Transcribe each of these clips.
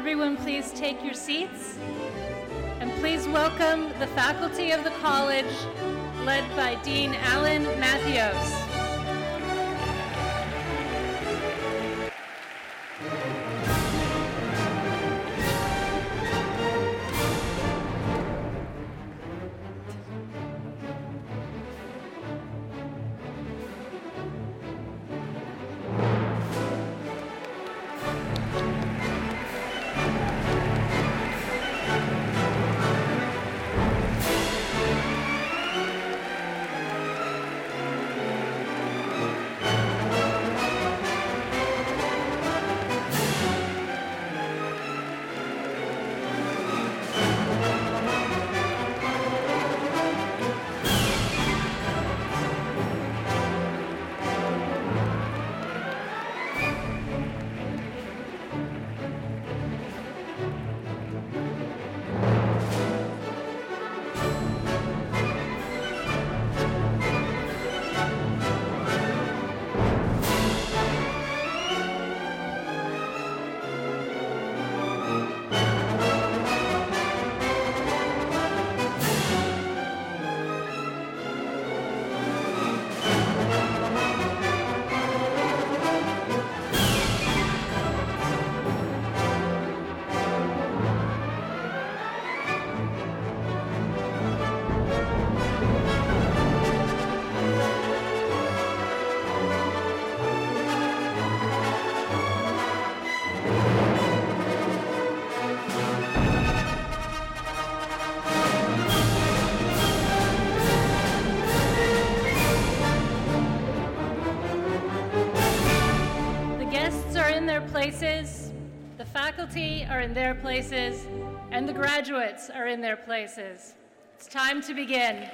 Everyone please take your seats. And please welcome the faculty of the college, led by Dean Alan Mathios. Places, the faculty are in their places, and the graduates are in their places. It's time to begin.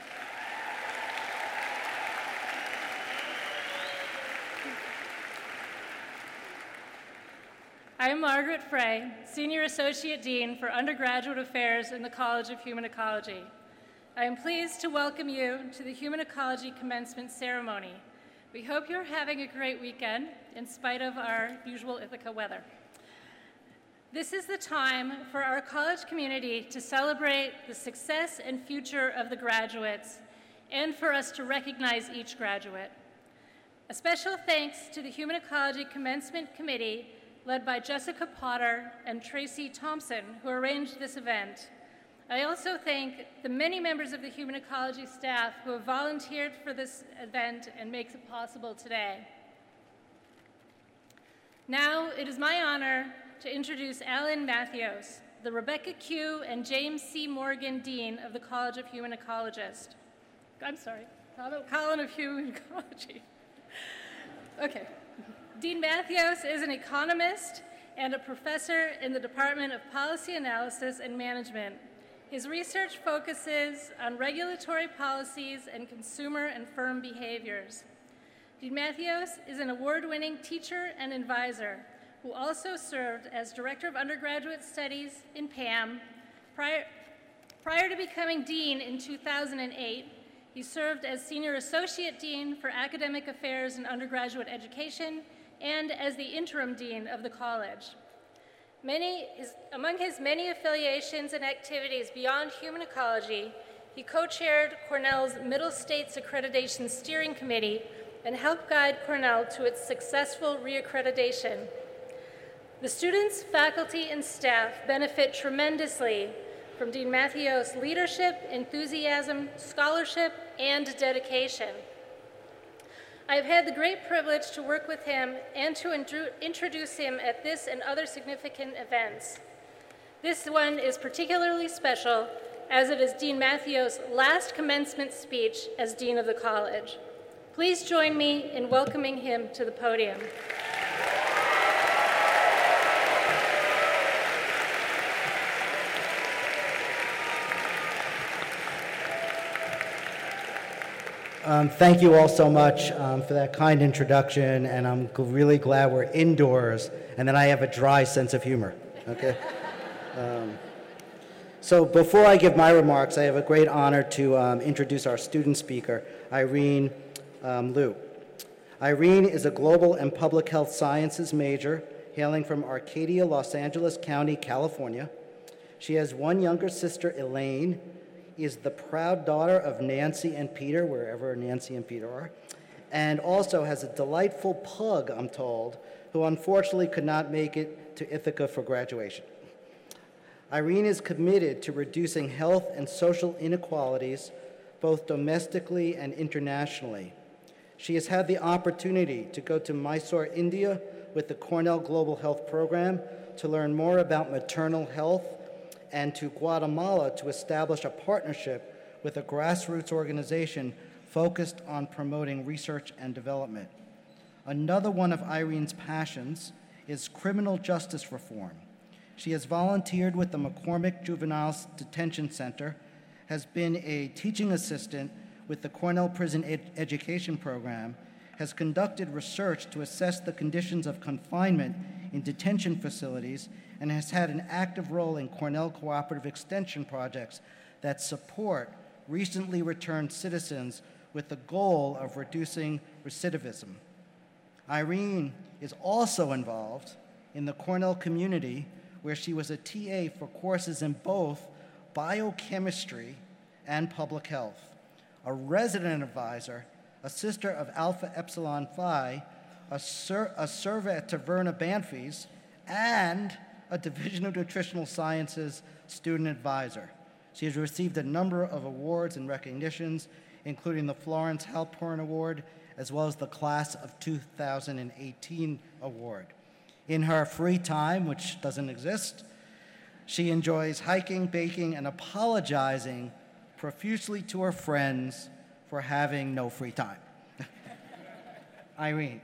I am Margaret Frey, Senior Associate Dean for Undergraduate Affairs in the College of Human Ecology. I am pleased to welcome you to the Human Ecology Commencement Ceremony. We hope you're having a great weekend in spite of our usual Ithaca weather. This is the time for our college community to celebrate the success and future of the graduates and for us to recognize each graduate. A special thanks to the Human Ecology Commencement Committee led by Jessica Potter and Tracy Thompson who arranged this event. I also thank the many members of the Human Ecology staff who have volunteered for this event and makes it possible today. Now, it is my honor to introduce Alan Mathios, the Rebecca Q. and James C. Morgan Dean of the College of Human Ecologists. College of Human Ecology. Okay. Dean Mathios is an economist and a professor in the Department of Policy Analysis and Management. His research focuses on regulatory policies and consumer and firm behaviors. Dean Mathios is an award-winning teacher and advisor who also served as Director of Undergraduate Studies in PAM. Prior to becoming Dean in 2008, he served as Senior Associate Dean for Academic Affairs and Undergraduate Education and as the Interim Dean of the college. Among his many affiliations and activities beyond human ecology, he co-chaired Cornell's Middle States Accreditation Steering Committee and helped guide Cornell to its successful reaccreditation. The students, faculty, and staff benefit tremendously from Dean Mathios' leadership, enthusiasm, scholarship, and dedication. I have had the great privilege to work with him and to introduce him at this and other significant events. This one is particularly special as it is Dean Mathios' last commencement speech as Dean of the College. Please join me in welcoming him to the podium. Thank you all so much for that kind introduction, and I'm really glad we're indoors and that I have a dry sense of humor, okay? So before I give my remarks, I have a great honor to introduce our student speaker, Irene Liu. Irene is a global and public health sciences major hailing from Arcadia, Los Angeles County, California. She has one younger sister, Elaine, is the proud daughter of Nancy and Peter, wherever Nancy and Peter are, and also has a delightful pug, I'm told, who unfortunately could not make it to Ithaca for graduation. Irene is committed to reducing health and social inequalities, both domestically and internationally. She has had the opportunity to go to Mysore, India, with the Cornell Global Health Program to learn more about maternal health, and to Guatemala to establish a partnership with a grassroots organization focused on promoting research and development. Another one of Irene's passions is criminal justice reform. She has volunteered with the McCormick Juvenile Detention Center, has been a teaching assistant with the Cornell Prison Education Program, has conducted research to assess the conditions of confinement in detention facilities, and has had an active role in Cornell cooperative extension projects that support recently returned citizens with the goal of reducing recidivism. Irene is also involved in the Cornell community, where she was a TA for courses in both biochemistry and public health, a resident advisor, a sister of Alpha Epsilon Phi, a server at Taverna Banfi's, and a Division of Nutritional Sciences student advisor. She has received a number of awards and recognitions, including the Florence Halpern Award, as well as the Class of 2018 award. In her free time, which doesn't exist, she enjoys hiking, baking, and apologizing profusely to her friends for having no free time. Irene.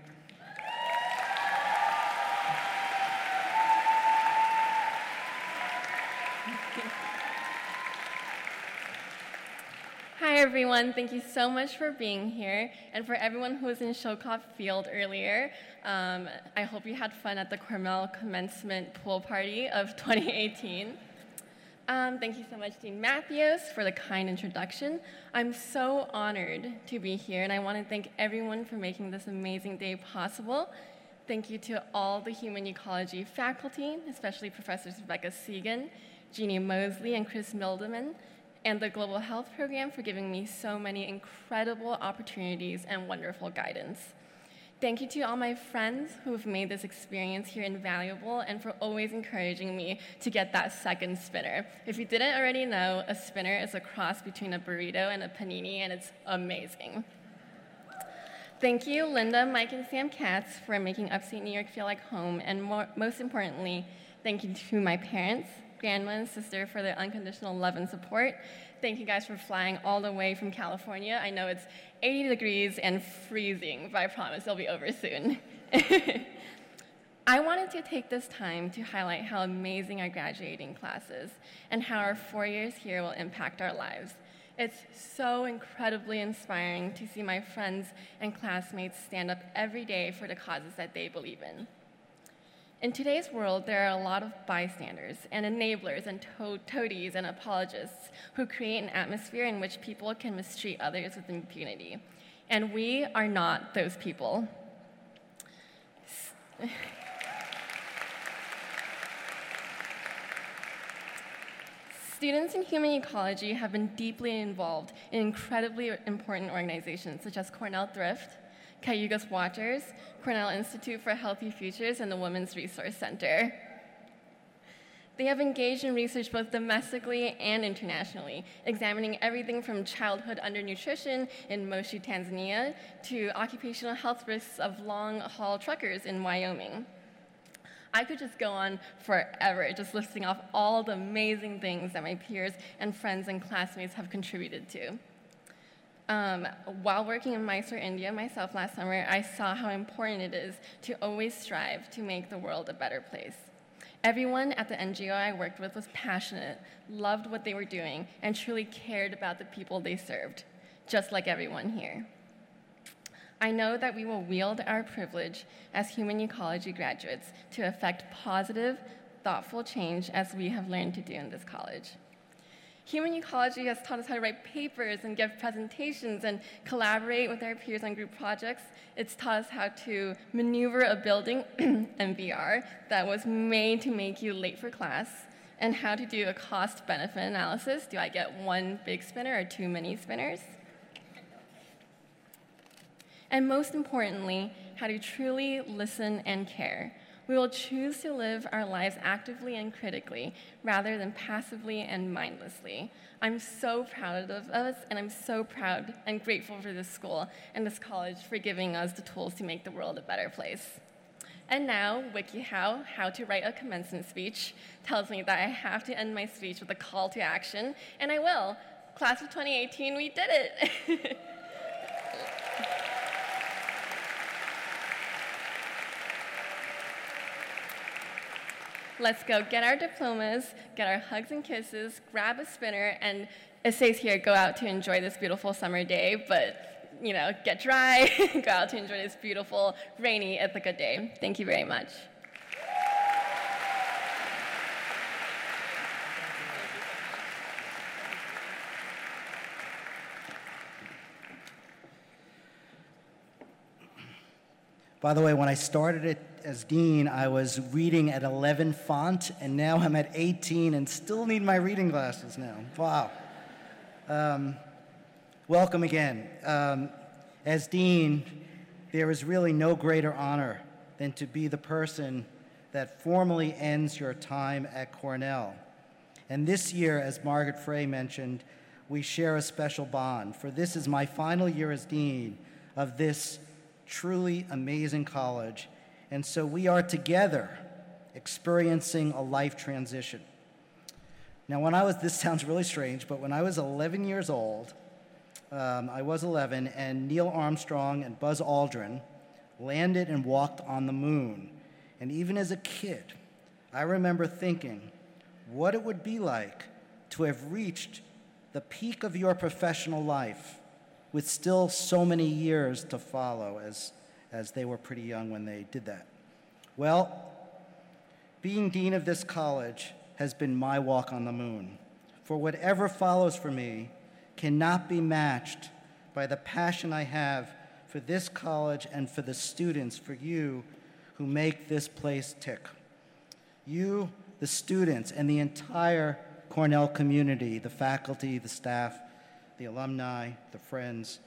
Hi, everyone. Thank you so much for being here. And for everyone who was in Showcroft Field earlier, I hope you had fun at the Cornell Commencement Pool Party of 2018. Thank you so much, Dean Matthews, for the kind introduction. I'm so honored to be here, and I want to thank everyone for making this amazing day possible. Thank you to all the Human Ecology faculty, especially Professors Rebecca Segan, Jeannie Mosley, and Chris Mildeman, and the Global Health Program for giving me so many incredible opportunities and wonderful guidance. Thank you to all my friends who have made this experience here invaluable and for always encouraging me to get that second spinner. If you didn't already know, a spinner is a cross between a burrito and a panini, and it's amazing. Thank you, Linda, Mike, and Sam Katz for making upstate New York feel like home, and most importantly, thank you to my parents, grandma, and sister for their unconditional love and support. Thank you guys for flying all the way from California. I know it's 80 degrees and freezing, but I promise it'll be over soon. I wanted to take this time to highlight how amazing our graduating class is and how our 4 years here will impact our lives. It's so incredibly inspiring to see my friends and classmates stand up every day for the causes that they believe in. In today's world, there are a lot of bystanders and enablers and toadies and apologists who create an atmosphere in which people can mistreat others with impunity. And we are not those people. Students in human ecology have been deeply involved in incredibly important organizations such as Cornell Thrift, Cayugas Watchers, Cornell Institute for Healthy Futures, and the Women's Resource Center. They have engaged in research both domestically and internationally, examining everything from childhood undernutrition in Moshi, Tanzania, to occupational health risks of long-haul truckers in Wyoming. I could just go on forever, just listing off all the amazing things that my peers and friends and classmates have contributed to. While working in Mysore, India myself last summer, I saw how important it is to always strive to make the world a better place. Everyone at the NGO I worked with was passionate, loved what they were doing, and truly cared about the people they served, just like everyone here. I know that we will wield our privilege as human ecology graduates to effect positive, thoughtful change as we have learned to do in this college. Human ecology has taught us how to write papers and give presentations and collaborate with our peers on group projects. It's taught us how to maneuver a building in VR that was made to make you late for class, and how to do a cost-benefit analysis. Do I get one big spinner or two mini spinners? And most importantly, how to truly listen and care. We will choose to live our lives actively and critically, rather than passively and mindlessly. I'm so proud of us, and I'm so proud and grateful for this school and this college for giving us the tools to make the world a better place. And now, WikiHow, how to write a commencement speech, tells me that I have to end my speech with a call to action, and I will. Class of 2018, we did it. Let's go get our diplomas, get our hugs and kisses, grab a spinner, and it says here, go out to enjoy this beautiful summer day, but, get dry, go out to enjoy this beautiful, rainy Ithaca day. Thank you very much. By the way, when I started it as dean, I was reading at 11 font, and now I'm at 18 and still need my reading glasses now. Wow. Welcome again. As dean, there is really no greater honor than to be the person that formally ends your time at Cornell. And this year, as Margaret Frey mentioned, we share a special bond, for this is my final year as dean of this truly amazing college, and so we are together experiencing a life transition. Now, this sounds really strange, but when I was 11 years old, I was 11, and Neil Armstrong and Buzz Aldrin landed and walked on the moon. And even as a kid, I remember thinking what it would be like to have reached the peak of your professional life with still so many years to follow, as they were pretty young when they did that. Well, being dean of this college has been my walk on the moon. For whatever follows for me cannot be matched by the passion I have for this college and for the students, for you, who make this place tick. You, the students, and the entire Cornell community, the faculty, the staff, the alumni, the friends,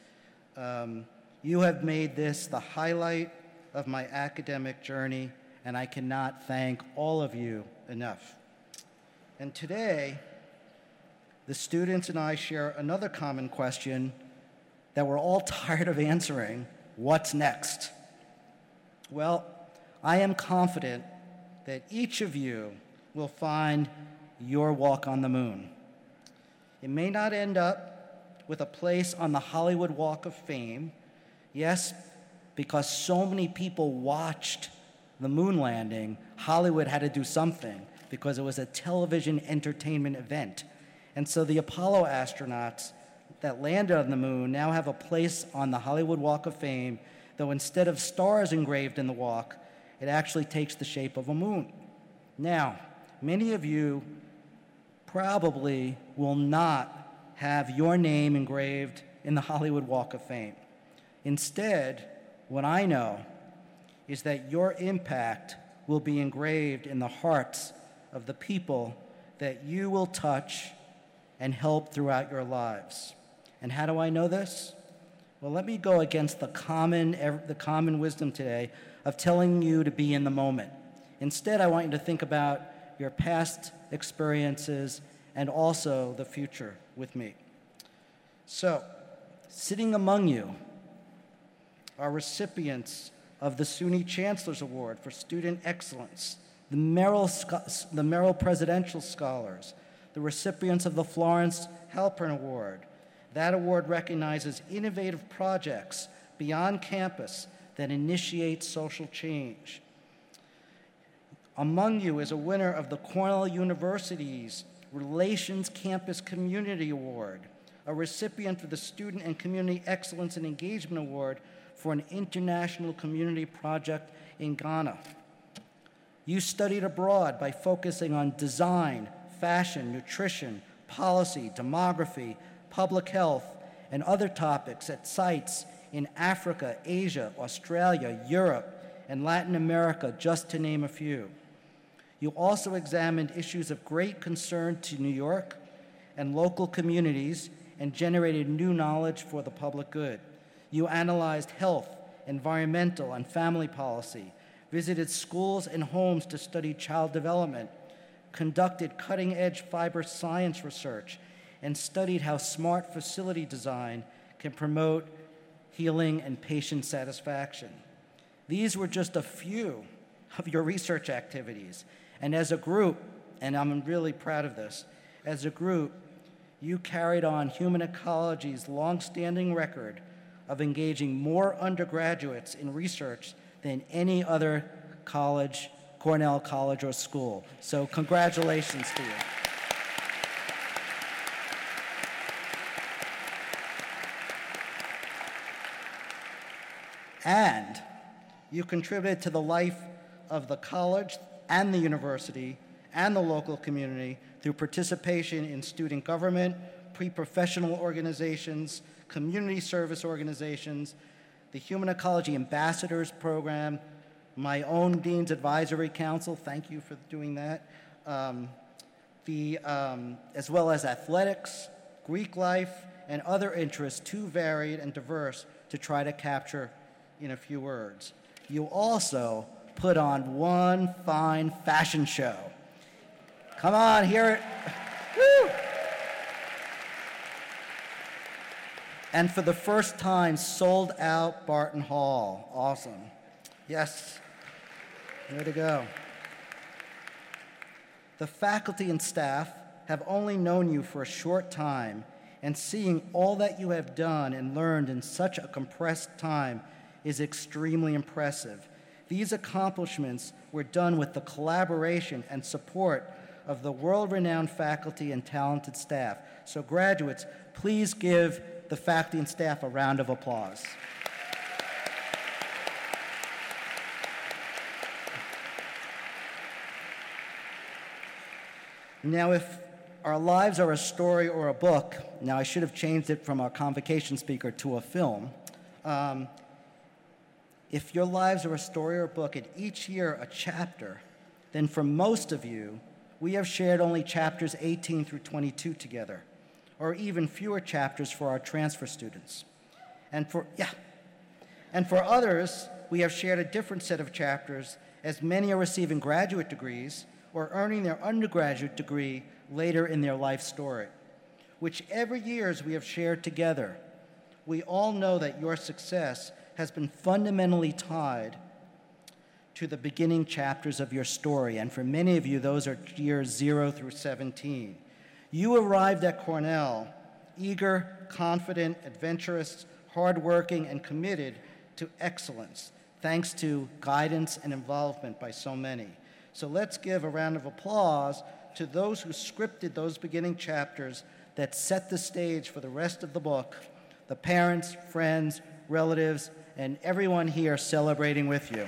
you have made this the highlight of my academic journey, and I cannot thank all of you enough. And today, the students and I share another common question that we're all tired of answering: what's next? Well, I am confident that each of you will find your walk on the moon. It may not end up with a place on the Hollywood Walk of Fame, yes, because so many people watched the moon landing, Hollywood had to do something because it was a television entertainment event. And so the Apollo astronauts that landed on the moon now have a place on the Hollywood Walk of Fame, though instead of stars engraved in the walk, it actually takes the shape of a moon. Now, many of you probably will not have your name engraved in the Hollywood Walk of Fame. Instead, what I know is that your impact will be engraved in the hearts of the people that you will touch and help throughout your lives. And how do I know this? Well, let me go against the common wisdom today of telling you to be in the moment. Instead, I want you to think about your past experiences and also the future with me. So, sitting among you are recipients of the SUNY Chancellor's Award for Student Excellence, the Merrill Presidential Scholars, the recipients of the Florence Halpern Award. That award recognizes innovative projects beyond campus that initiate social change. Among you is a winner of the Cornell University's Relations Campus Community Award, a recipient of the Student and Community Excellence and Engagement Award for an international community project in Ghana. You studied abroad by focusing on design, fashion, nutrition, policy, demography, public health, and other topics at sites in Africa, Asia, Australia, Europe, and Latin America, just to name a few. You also examined issues of great concern to New York and local communities and generated new knowledge for the public good. You analyzed health, environmental, and family policy, visited schools and homes to study child development, conducted cutting-edge fiber science research, and studied how smart facility design can promote healing and patient satisfaction. These were just a few of your research activities. And as a group, and I'm really proud of this, as a group, you carried on human ecology's long-standing record of engaging more undergraduates in research than any other college, Cornell College or school. So congratulations to you. And you contributed to the life of the college and the university and the local community through participation in student government, pre-professional organizations, community service organizations, the Human Ecology Ambassadors Program, my own Dean's Advisory Council, thank you for doing that, as well as athletics, Greek life, and other interests too varied and diverse to try to capture in a few words. You also put on one fine fashion show. Come on, hear it. Woo! And for the first time, sold out Barton Hall. Awesome. Yes. Way to go. The faculty and staff have only known you for a short time, and seeing all that you have done and learned in such a compressed time is extremely impressive. These accomplishments were done with the collaboration and support of the world-renowned faculty and talented staff. So graduates, please give the faculty and staff a round of applause. Now, if our lives are a story or a book, now I should have changed it from our convocation speaker to a film. If your lives are a story or a book, and each year a chapter, then for most of you, we have shared only chapters 18 through 22 together, or even fewer chapters for our transfer students. And for others, we have shared a different set of chapters, as many are receiving graduate degrees or earning their undergraduate degree later in their life story. Whichever years we have shared together, we all know that your success has been fundamentally tied to the beginning chapters of your story, and for many of you, those are years 0 through 17. You arrived at Cornell eager, confident, adventurous, hardworking, and committed to excellence, thanks to guidance and involvement by so many. So let's give a round of applause to those who scripted those beginning chapters that set the stage for the rest of the book, the parents, friends, relatives, and everyone here celebrating with you.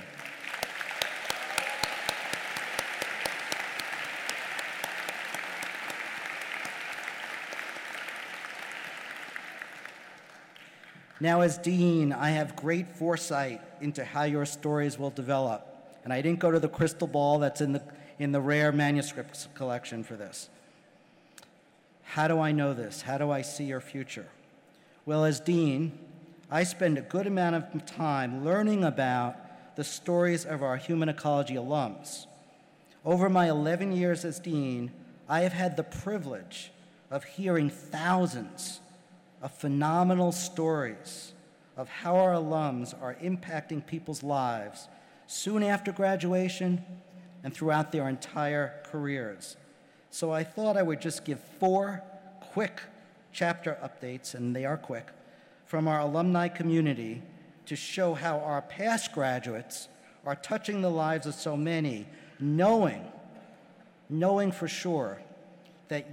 Now, as dean, I have great foresight into how your stories will develop, and I didn't go to the crystal ball that's in the rare manuscripts collection for this. How do I know this? How do I see your future? Well, as dean, I spend a good amount of time learning about the stories of our human ecology alums. Over my 11 years as dean, I have had the privilege of hearing thousands of phenomenal stories of how our alums are impacting people's lives soon after graduation and throughout their entire careers. So I thought I would just give 4 quick chapter updates, and they are quick, from our alumni community to show how our past graduates are touching the lives of so many, knowing for sure that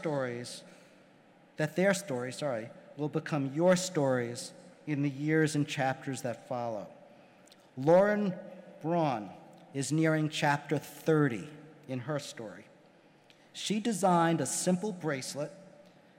their stories will become your stories in the years and chapters that follow. Lauren Braun is nearing chapter 30 in her story. She designed a simple bracelet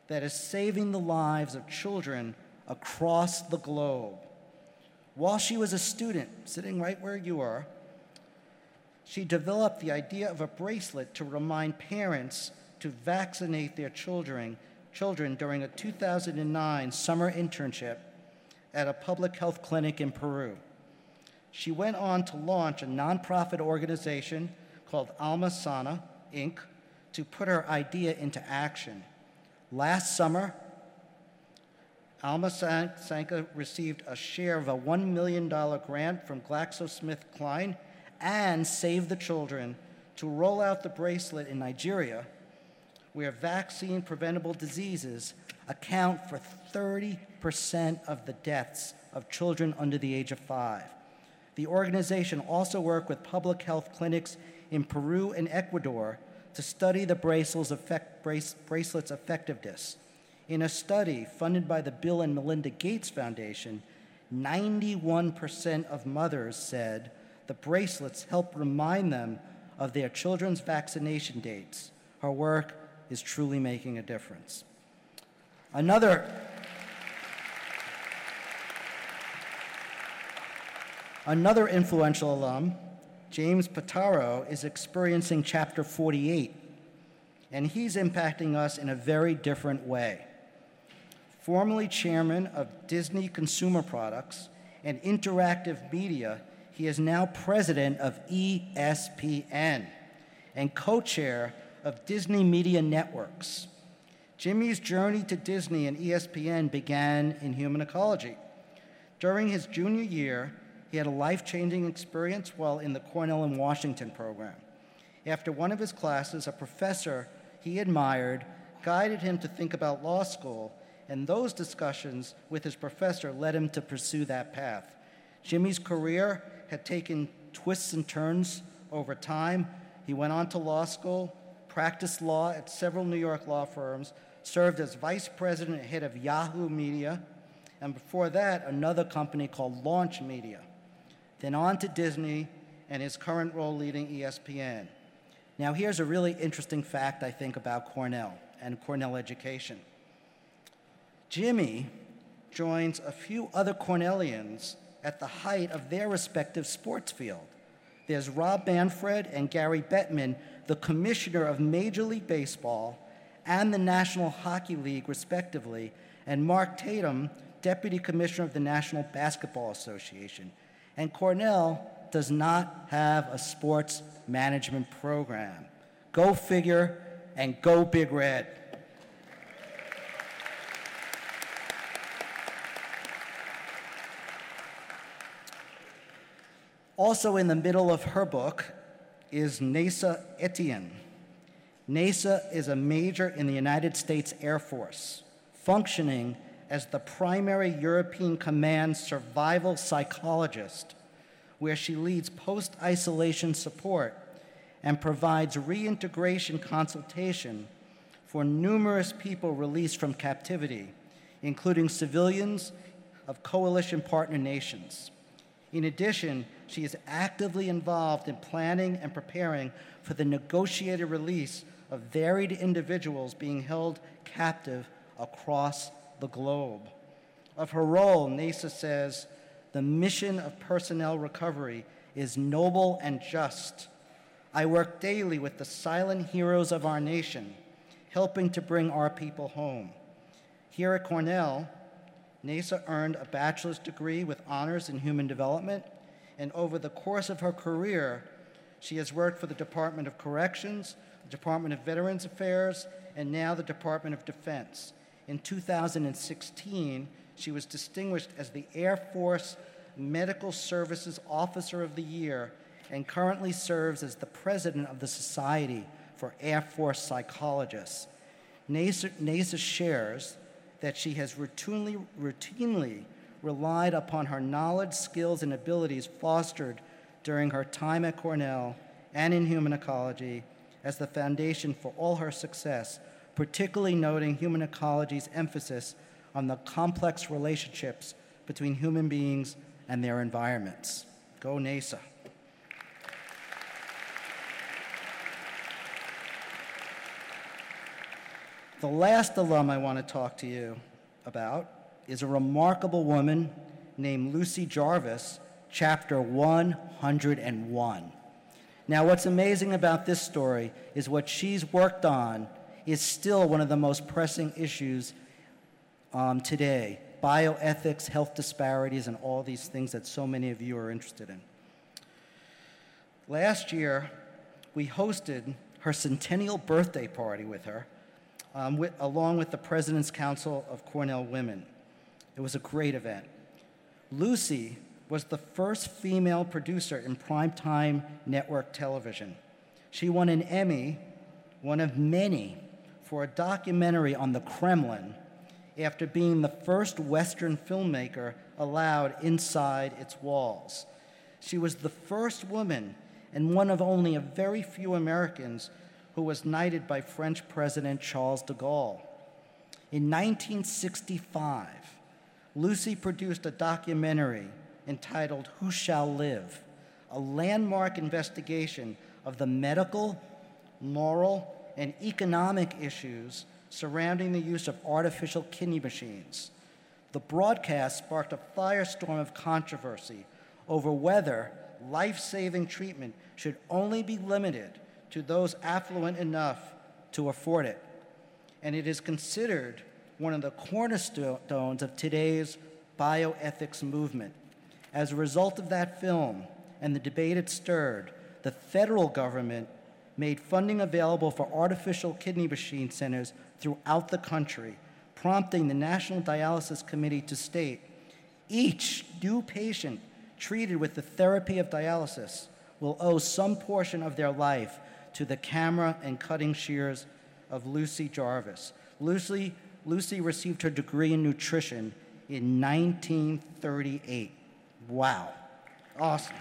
that is saving the lives of children across the globe. While she was a student, sitting right where you are, she developed the idea of a bracelet to remind parents to vaccinate their children during a 2009 summer internship at a public health clinic in Peru. She went on to launch a nonprofit organization called Alma Sana, Inc., to put her idea into action. Last summer, Alma Sana received a share of a $1 million grant from GlaxoSmithKline and Save the Children to roll out the bracelet in Nigeria, where vaccine-preventable diseases account for 30% of the deaths of children under the age of 5. The organization also worked with public health clinics in Peru and Ecuador to study the bracelet's effectiveness. In a study funded by the Bill and Melinda Gates Foundation, 91% of mothers said the bracelets help remind them of their children's vaccination dates. Her work is truly making a difference. Another influential alum, James Pitaro, is experiencing Chapter 48, and he's impacting us in a very different way. Formerly chairman of Disney Consumer Products and Interactive Media, he is now president of ESPN and co-chair of Disney Media Networks. Jimmy's journey to Disney and ESPN began in human ecology. During his junior year, he had a life-changing experience while in the Cornell in Washington program. After one of his classes, a professor he admired guided him to think about law school, and those discussions with his professor led him to pursue that path. Jimmy's career had taken twists and turns over time. He went on to law school, practiced law at several New York law firms, served as vice president and head of Yahoo Media, and before that, another company called Launch Media. Then on to Disney and his current role leading ESPN. Now here's a really interesting fact, I think, about Cornell and Cornell education. Jimmy joins a few other Cornellians at the height of their respective sports field. There's Rob Manfred and Gary Bettman, the commissioner of Major League Baseball and the National Hockey League, respectively, and Mark Tatum, deputy commissioner of the National Basketball Association. And Cornell does not have a sports management program. Go figure, and go Big Red. Also in the middle of her book is Neysa Etienne. Neysa is a major in the United States Air Force, functioning as the primary European Command survival psychologist, where she leads post-isolation support and provides reintegration consultation for numerous people released from captivity, including civilians of coalition partner nations. In addition, she is actively involved in planning and preparing for the negotiated release of varied individuals being held captive across the globe. Of her role, Neysa says, "The mission of personnel recovery is noble and just. I work daily with the silent heroes of our nation, helping to bring our people home." Here at Cornell, Neysa earned a bachelor's degree with honors in human development, and over the course of her career, she has worked for the Department of Corrections, the Department of Veterans Affairs, and now the Department of Defense. In 2016, she was distinguished as the Air Force Medical Services Officer of the Year and currently serves as the president of the Society for Air Force Psychologists. Neysa shares that she has routinely relied upon her knowledge, skills, and abilities fostered during her time at Cornell and in human ecology as the foundation for all her success, particularly noting human ecology's emphasis on the complex relationships between human beings and their environments. Go Neysa. The last alum I want to talk to you about is a remarkable woman named Lucy Jarvis, chapter 101. Now, what's amazing about this story is what she's worked on is still one of the most pressing issues today: bioethics, health disparities, and all these things that so many of you are interested in. Last year, we hosted her centennial birthday party with her, along with the President's Council of Cornell Women. It was a great event. Lucy was the first female producer in primetime network television. She won an Emmy, one of many, for a documentary on the Kremlin after being the first Western filmmaker allowed inside its walls. She was the first woman and one of only a very few Americans who was knighted by French President Charles de Gaulle. In 1965, Lucy produced a documentary entitled Who Shall Live?, a landmark investigation of the medical, moral, and economic issues surrounding the use of artificial kidney machines. The broadcast sparked a firestorm of controversy over whether life-saving treatment should only be limited to those affluent enough to afford it. And it is considered one of the cornerstones of today's bioethics movement. As a result of that film and the debate it stirred, the federal government made funding available for artificial kidney machine centers throughout the country, prompting the National Dialysis Committee to state, each new patient treated with the therapy of dialysis will owe some portion of their life to the camera and cutting shears of Lucy Jarvis. Lucy received her degree in nutrition in 1938. Wow. Awesome.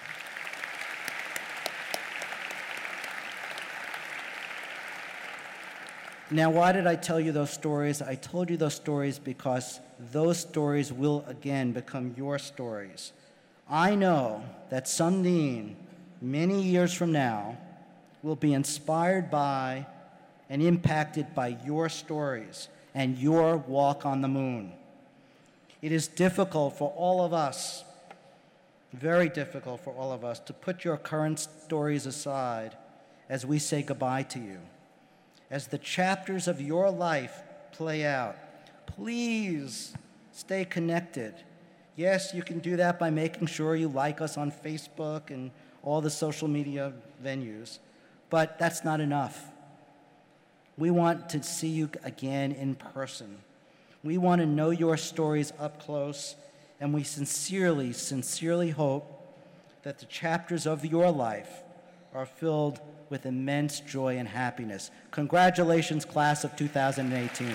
Now, why did I tell you those stories? I told you those stories because those stories will again become your stories. I know that some dean, many years from now, will be inspired by and impacted by your stories and your walk on the moon. It is difficult for all of us, very difficult for all of us, to put your current stories aside as we say goodbye to you. As the chapters of your life play out, please stay connected. Yes, you can do that by making sure you like us on Facebook and all the social media venues, but that's not enough. We want to see you again in person. We want to know your stories up close, and we sincerely, sincerely hope that the chapters of your life are filled with immense joy and happiness. Congratulations, class of 2018.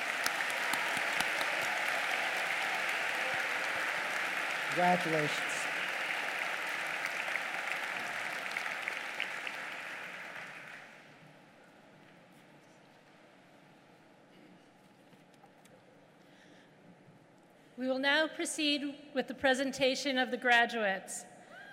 Congratulations. We will now proceed with the presentation of the graduates.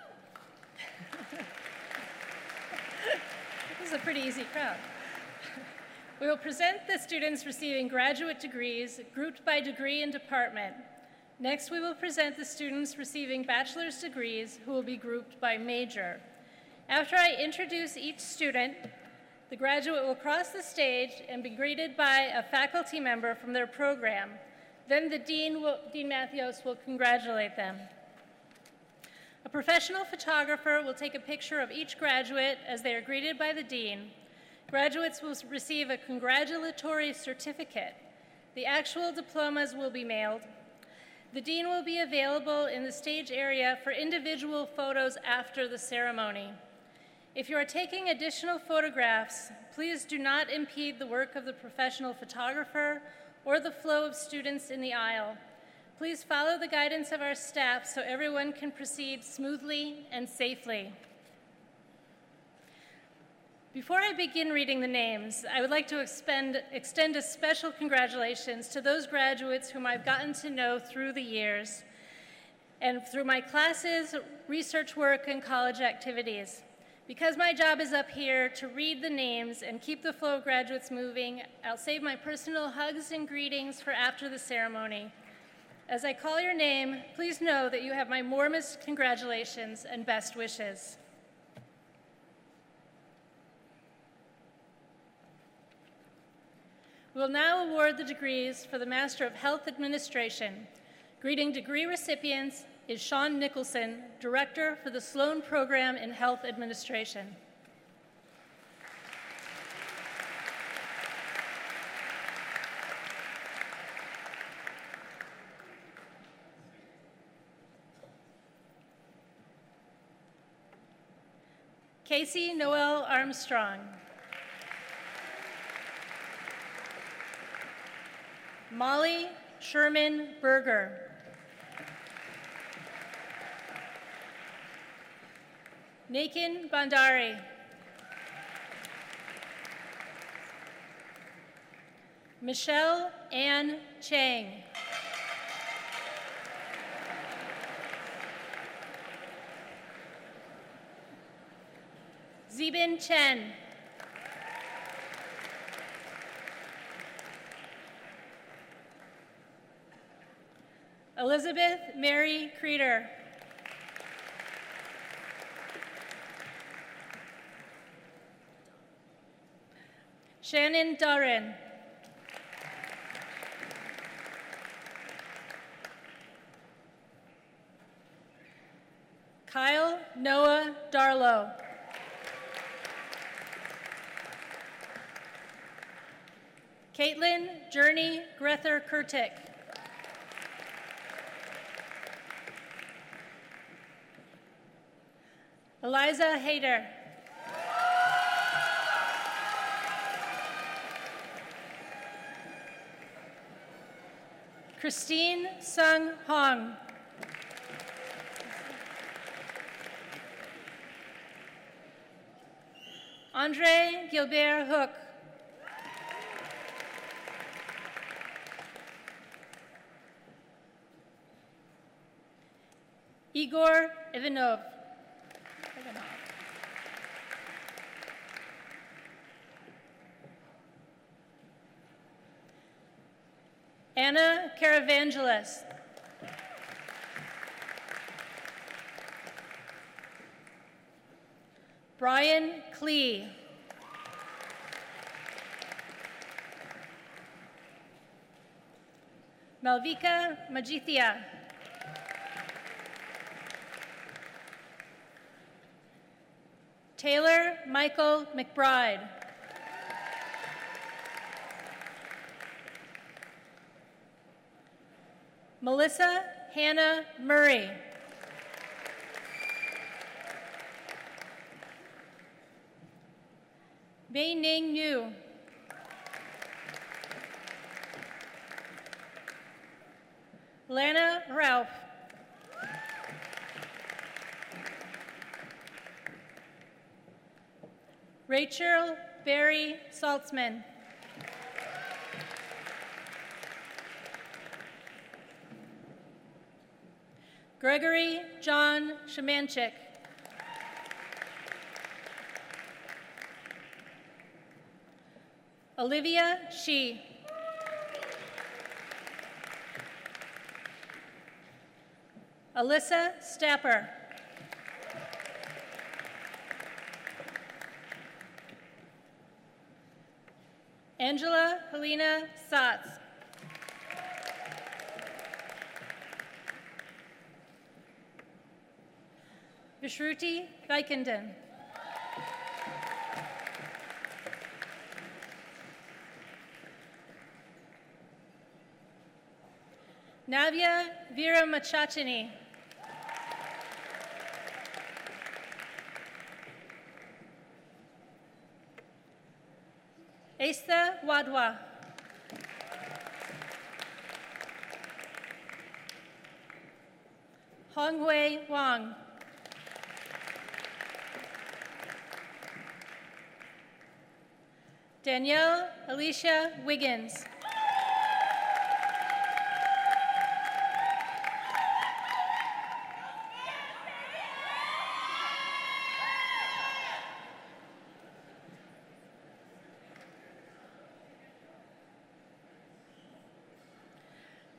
This is a pretty easy crowd. We will present the students receiving graduate degrees grouped by degree and department. Next, we will present the students receiving bachelor's degrees who will be grouped by major. After I introduce each student, the graduate will cross the stage and be greeted by a faculty member from their program. Then the Dean Mathios will congratulate them. A professional photographer will take a picture of each graduate as they are greeted by the Dean. Graduates will receive a congratulatory certificate. The actual diplomas will be mailed. The Dean will be available in the stage area for individual photos after the ceremony. If you are taking additional photographs, please do not impede the work of the professional photographer or the flow of students in the aisle. Please follow the guidance of our staff so everyone can proceed smoothly and safely. Before I begin reading the names, I would like to extend a special congratulations to those graduates whom I've gotten to know through the years and through my classes, research work, and college activities. Because my job is up here to read the names and keep the flow of graduates moving, I'll save my personal hugs and greetings for after the ceremony. As I call your name, please know that you have my warmest congratulations and best wishes. We'll now award the degrees for the Master of Health Administration. Greeting degree recipients is Sean Nicholson, Director for the Sloan Program in Health Administration. Casey Noel Armstrong. Molly Sherman Berger. Nakin Bandari. Michelle Ann Chang. Zibin Chen. Elizabeth Mary Creeder. Shannon Durin. Kyle Noah Darlow. Caitlin Journey Grether Kurtik. Eliza Hayter. Christine Sung Hong. Andre Gilbert Hook. Igor Ivanov. Anna Caravangelis. Brian Klee. Malvika Majithia. Taylor Michael McBride. Melissa Hannah Murray. Mei Ning Yu. Lana Ralph. Rachel Barry Saltzman. Gregory John Shamanchik. Olivia Shi. Alyssa Stapper. Angela Helena Satz. Vishruti Vaikundan. Navya Veeramachachini. Estha Wadwa. Honghui Wang. Danielle Alicia Wiggins.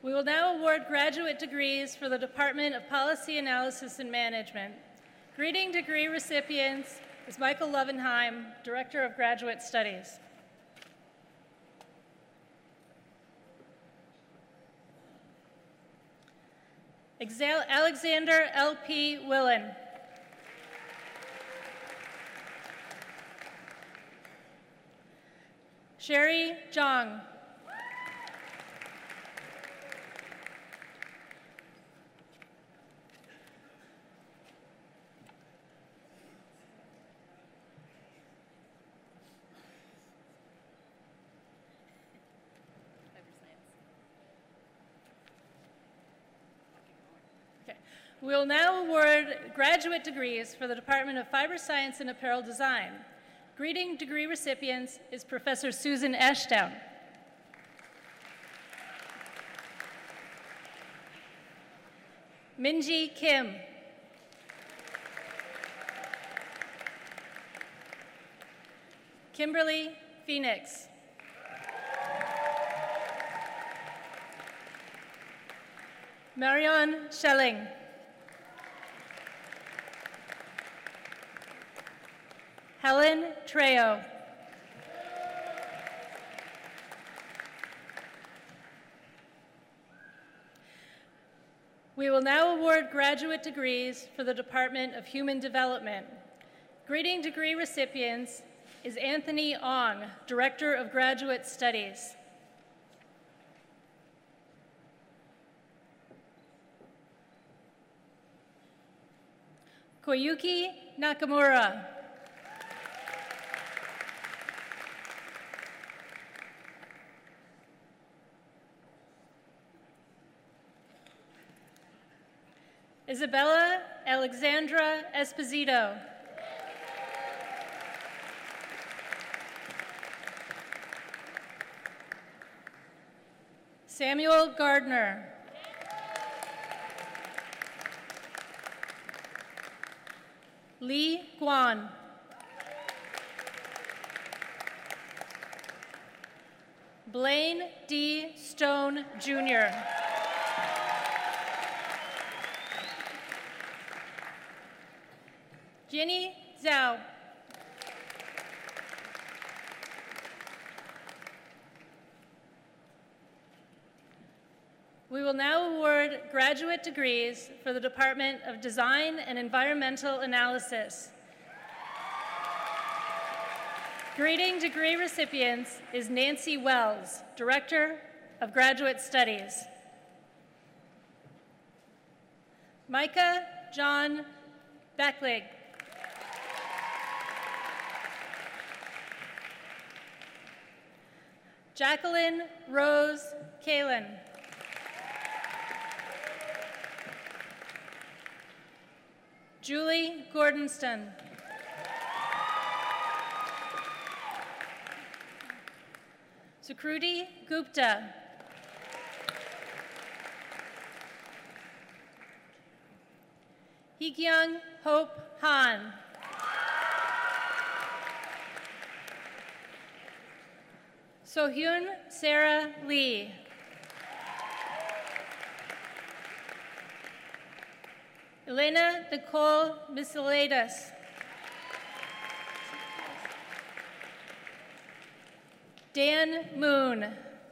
We will now award graduate degrees for the Department of Policy Analysis and Management. Greeting degree recipients is Michael Lovenheim, Director of Graduate Studies. Alexander L.P. Willen. Sherry Zhang. We will now award graduate degrees for the Department of Fiber Science and Apparel Design. Greeting degree recipients is Professor Susan Ashdown. Minji Kim. Kimberly Phoenix. Marion Schelling. Helen Trejo. We will now award graduate degrees for the Department of Human Development. Greeting degree recipients is Anthony Ong, Director of Graduate Studies. Koyuki Nakamura. Isabella Alexandra Esposito. Samuel Gardner. Lee Guan. Blaine D. Stone, Jr. Jenny Zhao. We will now award graduate degrees for the Department of Design and Environmental Analysis. Greeting degree recipients is Nancy Wells, Director of Graduate Studies. Micah John Becklig. Jacqueline Rose Kalin. Julie Gordonston. Sukruti Gupta. Heekyung Hope Han. Sohyun Sarah Lee. Elena Nicole Misilaitis. Dan Moon.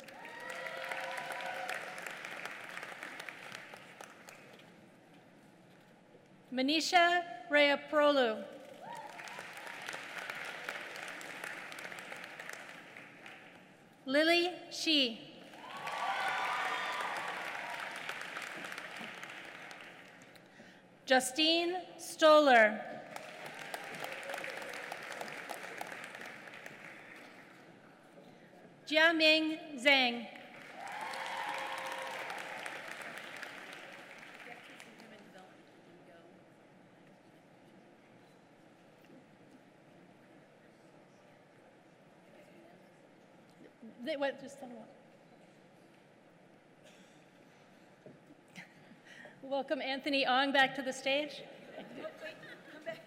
Manisha Rayaprolu. Lily Shi. Justine Stoller. Jiaming Zhang. What? Just tell me what. Welcome Anthony Ong back to the stage. Oh, wait, come back.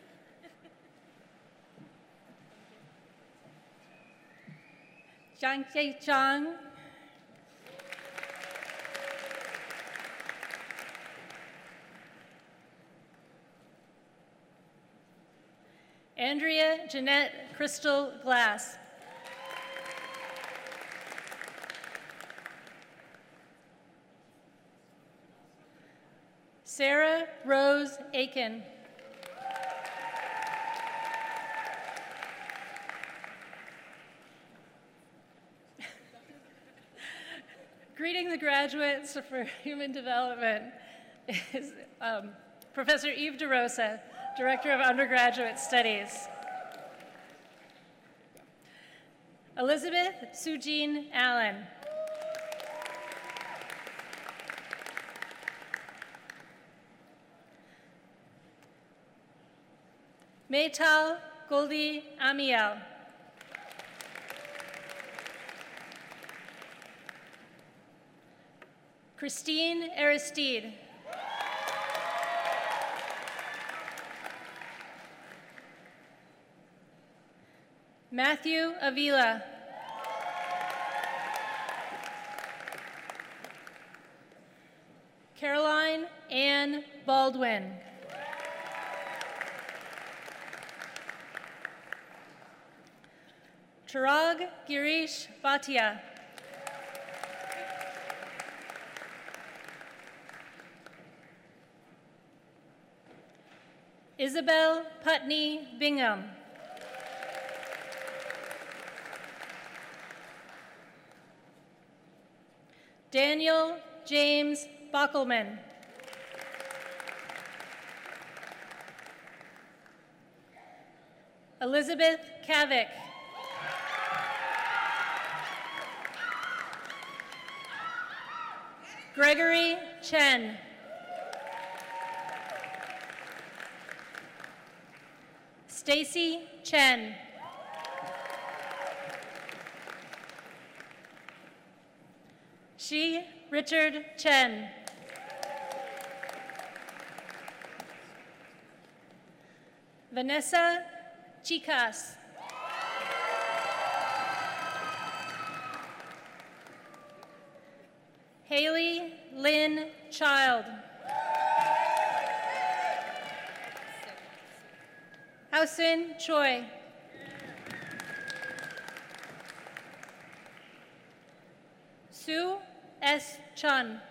Zhang Jie Zhang. Jeanette Crystal Glass. Sarah Rose Aiken. Greeting the graduates for Human Development is Professor Eve DeRosa, Director of Undergraduate Studies. Elizabeth Sujeen Allen. Maytal Goldie Amiel. Christine Aristide. Matthew Avila. Caroline Ann Baldwin. Chirag Girish Bhatia. Isabel Putney Bingham. Daniel James Bockelman. Elizabeth Kavik. Gregory Chen. Stacy Chen. Shi Richard Chen. Vanessa Chicas. Haley Lynn Child. Housin Choi. Sue S. Chun.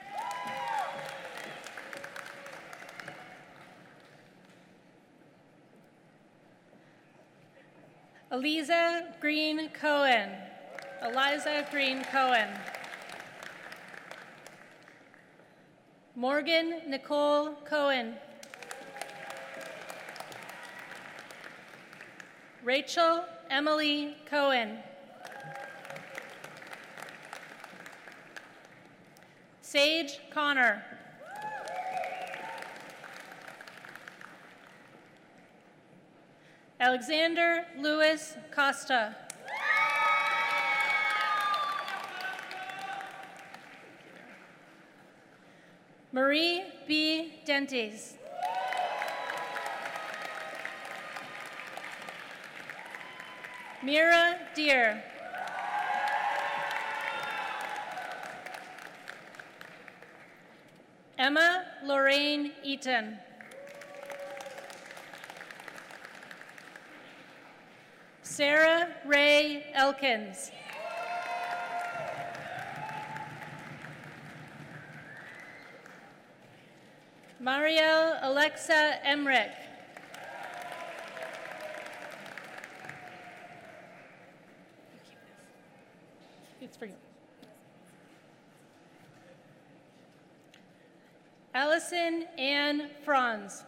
Eliza Green Cohen. Eliza Green Cohen. Morgan Nicole Cohen. Rachel Emily Cohen. Sage Connor. Alexander Louis Costa. Marie B. Dentes. Mira Deer. Emma Lorraine Eaton. Sarah Ray Elkins. Marielle Alexa Emmerich. It's for you. Allison Ann Franz.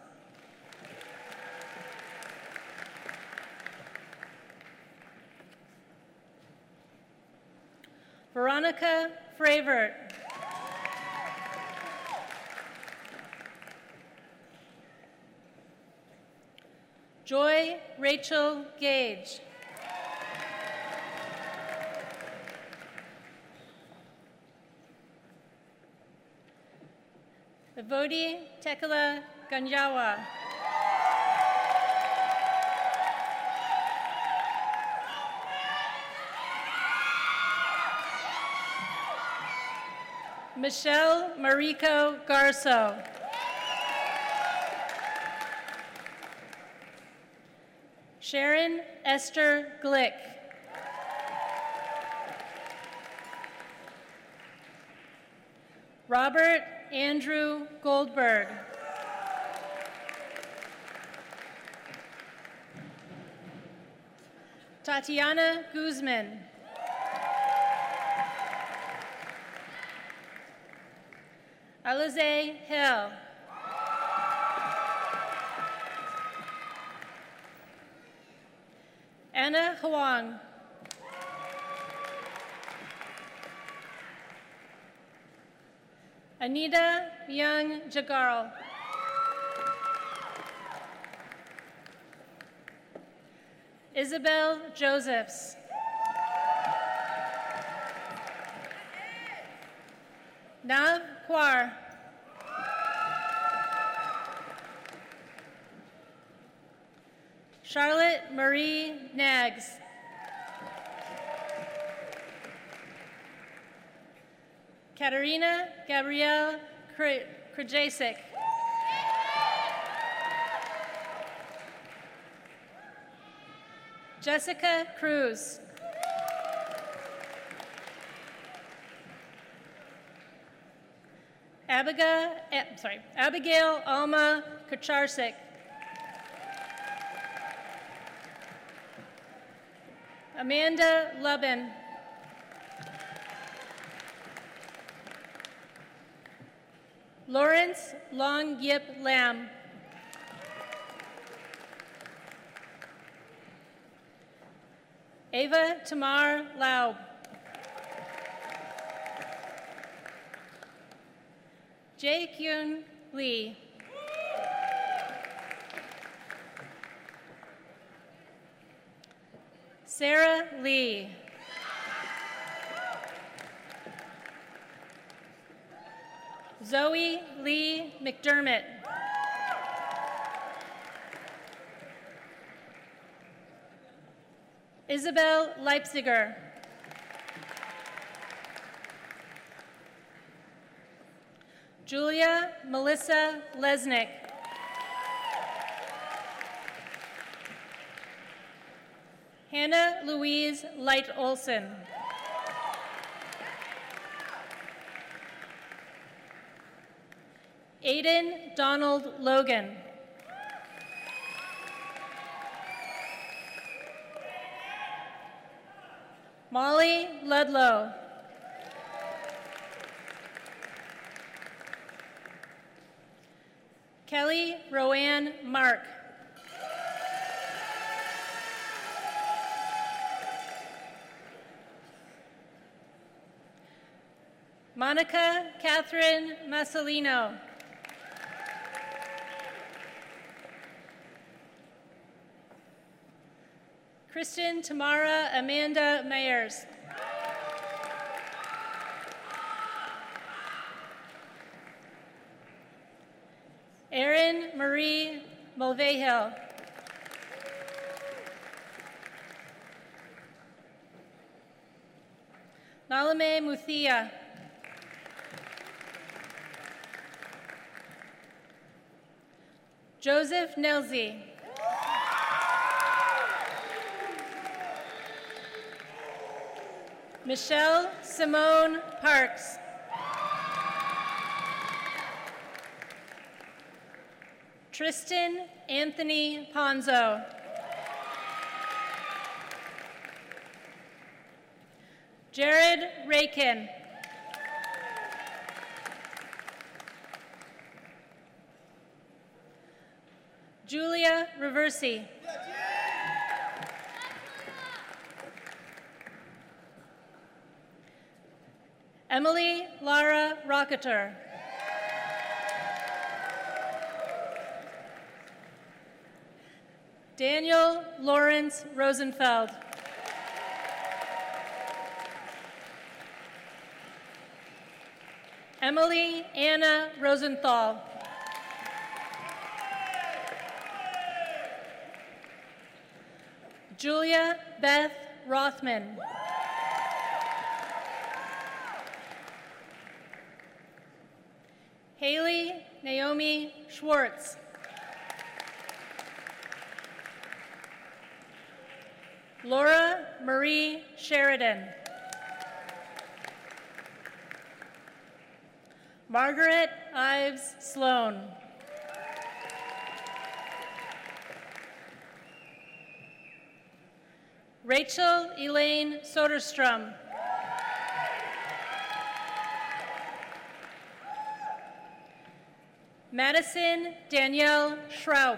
Veronica Fravert. Joy Rachel Gage. Vivodi Tekala Ganjawa. Michelle Mariko Garso. Sharon Esther Glick. Robert Andrew Goldberg. Tatiana Guzman. Alize Hill. Anna Huang. Anita Young Jagarl. Isabel Josephs. Nav Kwar. Charlotte Marie Nags. Katerina Gabrielle Krajacek. Jessica Cruz. Abigail Alma Kacharsik. Amanda Lubin. Lawrence Long Yip Lam. Ava Tamar Laub. Jae Kyun Lee. Sarah Lee. Zoe Lee McDermott. Isabel Leipziger. Julia Melissa Lesnick. Hannah Louise Light Olson. Aiden Donald Logan. Molly Ludlow. Kelly Roanne Mark. Monica Catherine Massolino. Kristen Tamara Amanda Mayers. Erin Marie Mulvehill. Nalame Muthia. Joseph Nelzy. Michelle Simone Parks. Tristan Anthony Ponzo. Jared Raykin. Julia Reversi. Emily Lara Rocketer. Daniel Lawrence Rosenfeld. Emily Anna Rosenthal. Julia Beth Rothman. Haley Naomi Schwartz. Laura Marie Sheridan. Margaret Ives Sloan. Rachel Elaine Soderstrom. Madison Danielle Schrauf.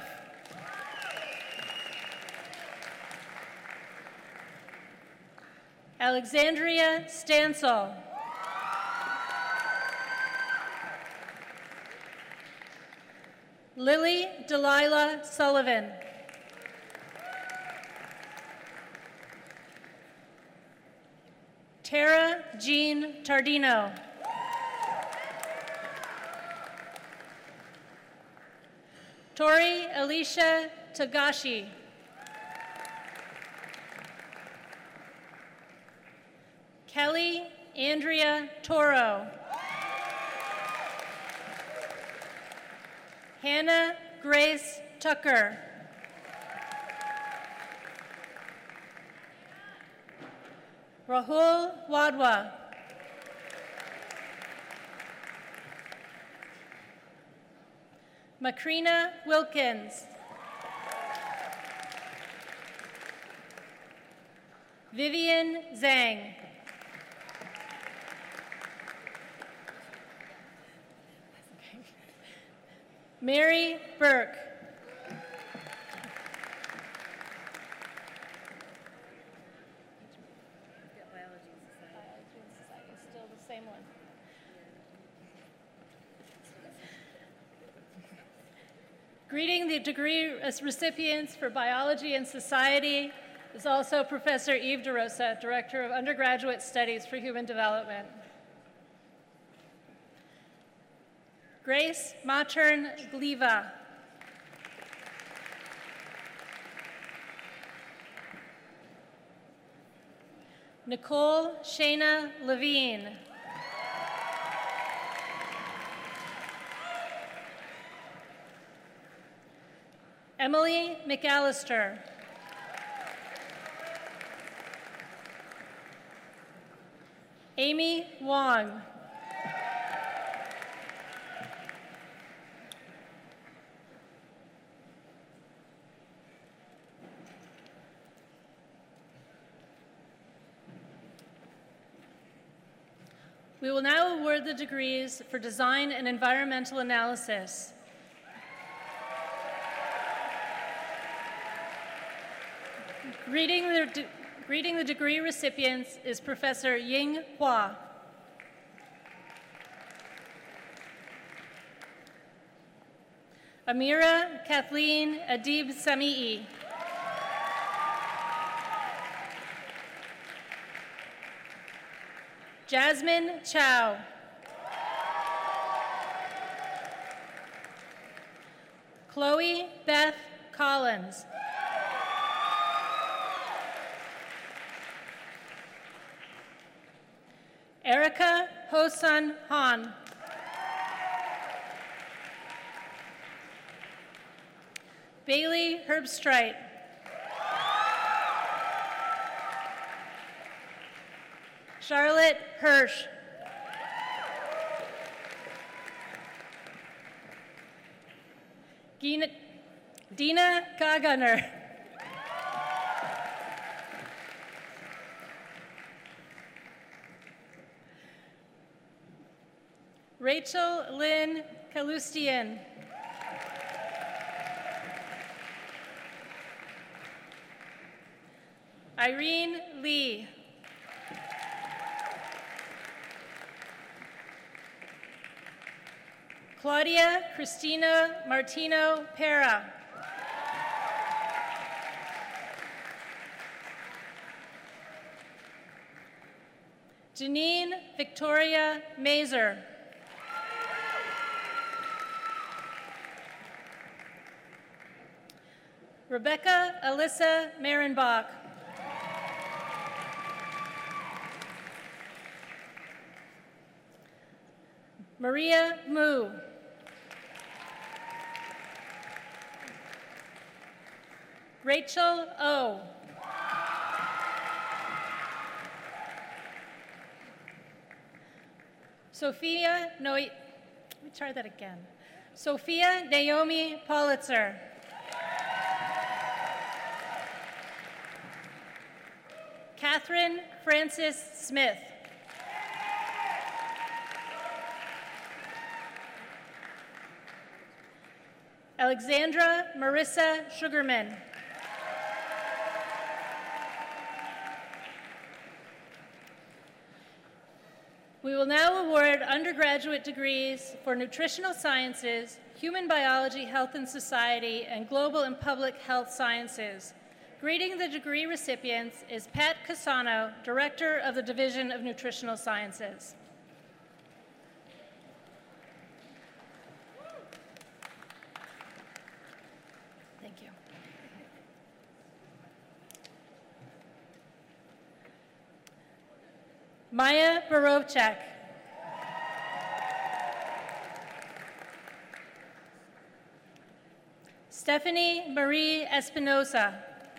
Alexandria Stansel. Lily Delilah Sullivan. Tara Jean Tardino. Tori Alicia Tagashi. Kelly Andrea Toro. Hannah Grace Tucker. Rahul Wadwa. Macrina Wilkins. Vivian Zhang. Mary Burke. Still the same one. Greeting the degree recipients for Biology and Society is also Professor Yves DeRosa, Director of Undergraduate Studies for Human Development. Grace Matern Gliva. Nicole Shayna Levine. Emily McAllister. Amy Wong. We will now award the degrees for Design and Environmental Analysis. Greeting the degree recipients is Professor Ying Hua. Amira Kathleen Adib Samii. Jasmine Chow. Chloe Beth Collins. Erica Hosun Han. Bailey Herbstreit. Charlotte Hirsch. Dina Gaganer. Rachel Lynn Kalustian. Irene Lee. Claudia Cristina Martino Pera. Janine Victoria Mazer. Rebecca Alyssa Marenbach. Maria Mu. Rachel O. Let me try that again. Sophia Naomi Politzer. Catherine Frances Smith. Alexandra Marissa Sugarman. We will now award undergraduate degrees for nutritional sciences, human biology, health and society, and global and public health sciences. Greeting the degree recipients is Pat Casano, Director of the Division of Nutritional Sciences. Thank you. Maya Borovchak. Stephanie Marie Espinosa.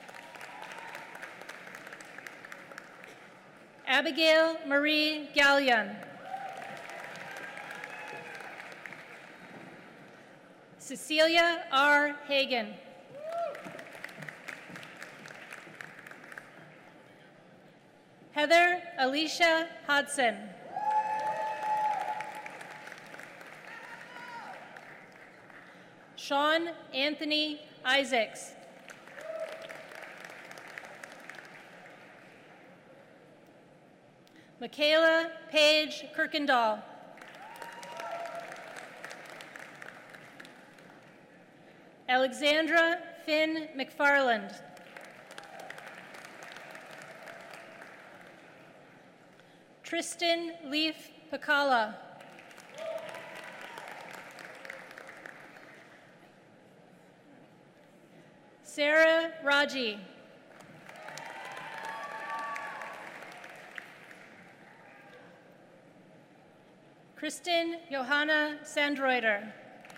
Abigail Marie Gallion. Cecilia R. Hagan. Heather Alicia Hodson. Sean Anthony Isaacs. Michaela Paige Kirkendall. Alexandra Finn McFarland. Tristan Leaf Pacala. Sarah Raji. Kristen Johanna Sandreuter.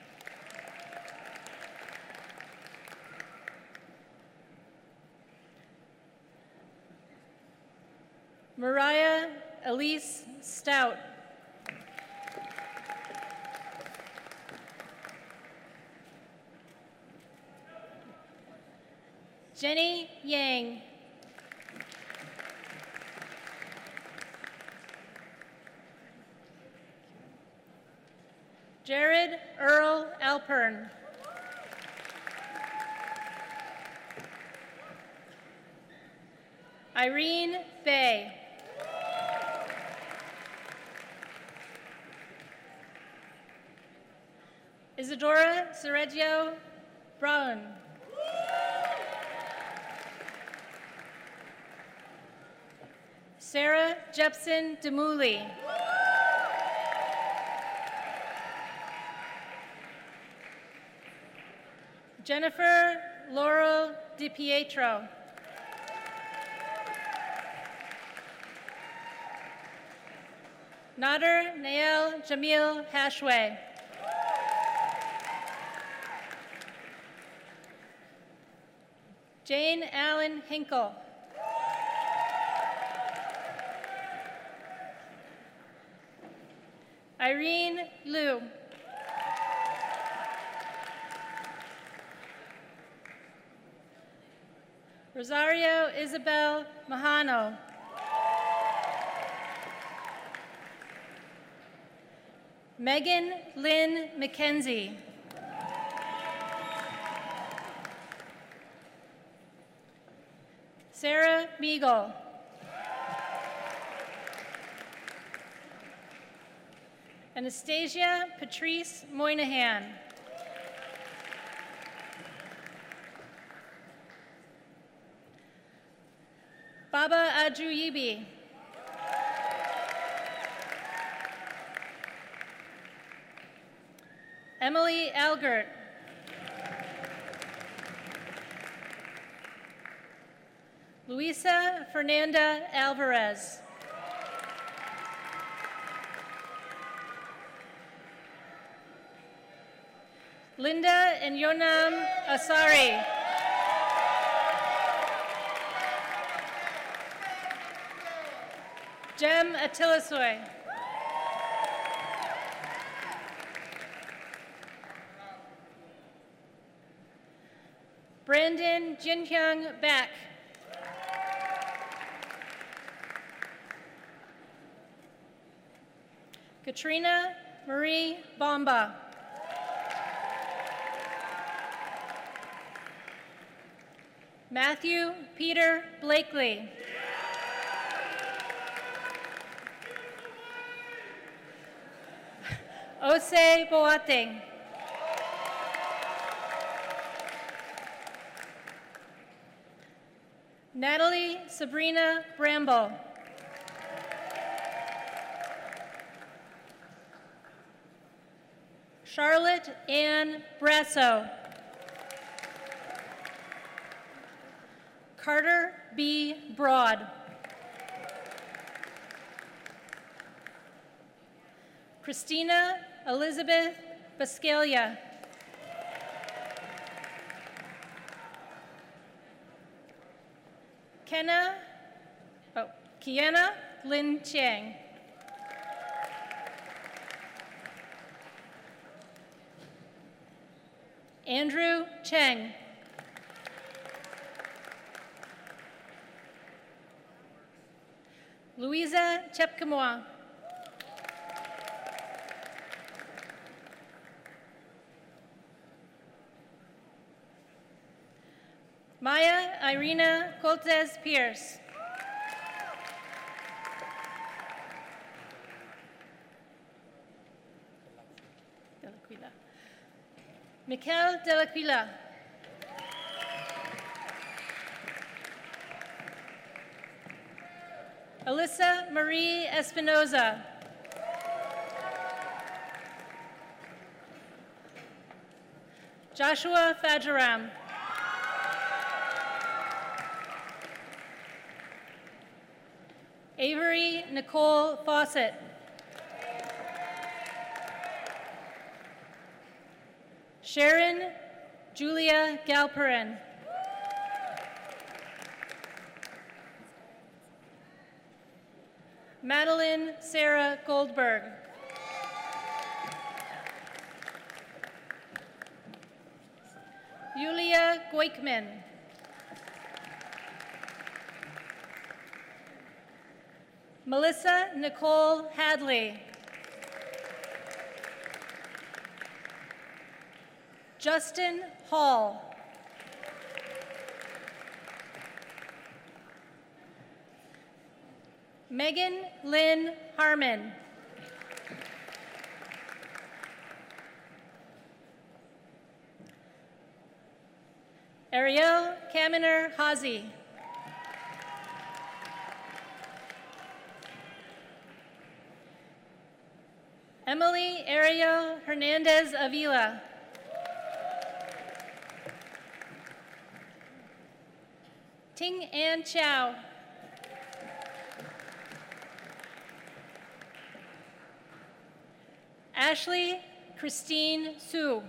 Mariah Elise Stout. Jenny Yang. Jared Earl Alpern. Irene Bay. Isadora Sergio Brown. Sarah Jepson Demouli. Jennifer Laurel DiPietro. Nader Nael Jamil Hashway. Jane Allen Hinkle. Irene Liu. Rosario Isabel Mahano. Megan Lynn McKenzie. Sarah Meagle. Anastasia Patrice Moynihan. Baba Adjuyibi. Emily Algert. Luisa Fernanda Alvarez. Linda and Yonam Asari. Jem Atilasoy. Brandon Jinhyung Beck. Katrina Marie Bomba. Matthew Peter Blakely. Ose Boateng. Natalie Sabrina Bramble. Charlotte Ann Brasso. Carter B. Broad. Christina Elizabeth Bascalia. Kiana Lin Chiang. Andrew Cheng. Louisa Chepkamois. Maya Irina Coltes Pierce. Mikel Delaquila. Alyssa Marie Espinoza. Joshua Fajaram. Avery Nicole Fawcett. Sharon Julia Galperin. Madeline Sarah Goldberg. Yulia Goikman. Melissa Nicole Hadley. Justin Hall. Megan Lynn Harmon. Ariel Kaminer Hazi. Emily Ariel Hernandez Avila. Ting Ann Chow. Ashley Christine Su.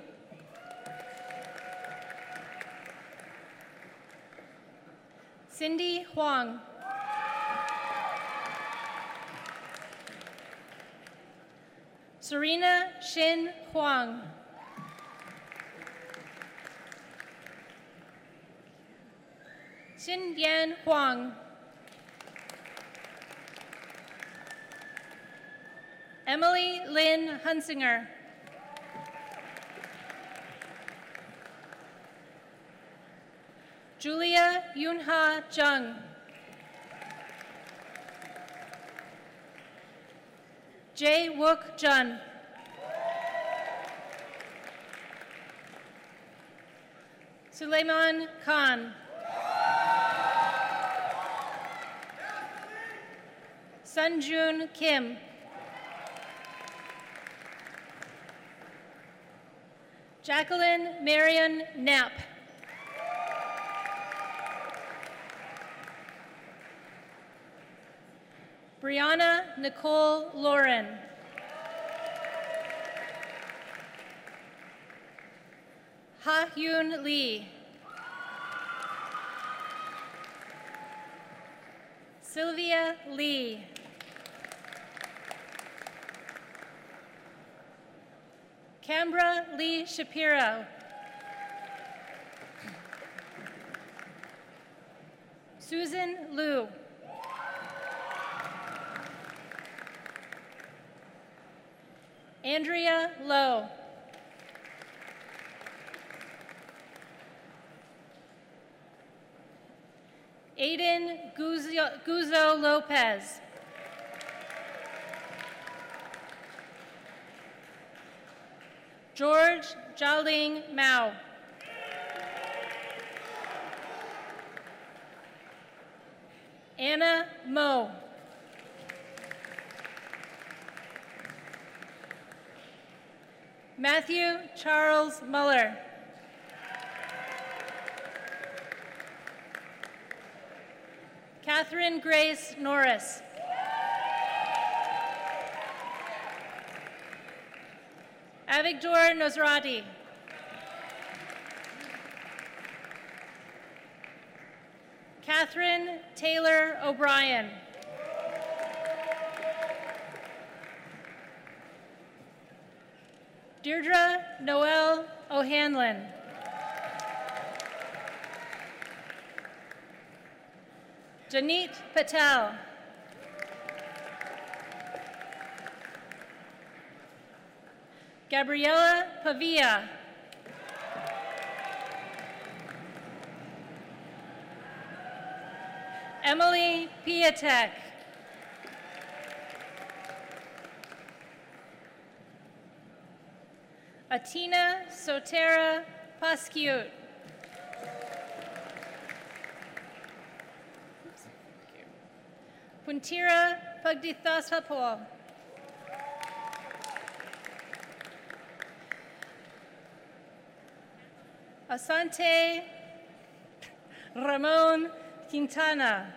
Cindy Huang. Serena Shin Huang. Xin Yan Huang. Emily Lynn Hunsinger. Julia Yunha Jung. Jae Wook Jun. Suleiman Khan. Sunjun Kim. Jacqueline Marion Knapp. Brianna Nicole Lauren. Ha Hyun Lee. Sylvia Lee. Canberra Lee Shapiro. Susan Liu. Andrea Lowe. Aiden Guzzo Lopez. George Jialing Mao. Anna Mo. Matthew Charles Muller. Catherine Grace Norris. Avigdor Nosrati. Catherine Taylor O'Brien. Deirdre Noel O'Hanlon. Janeet Patel. Gabriela Pavia. Emily Piatek. Atina Sotera Pasquiut. Puntira Pagdithasapol. Asante Ramon Quintana.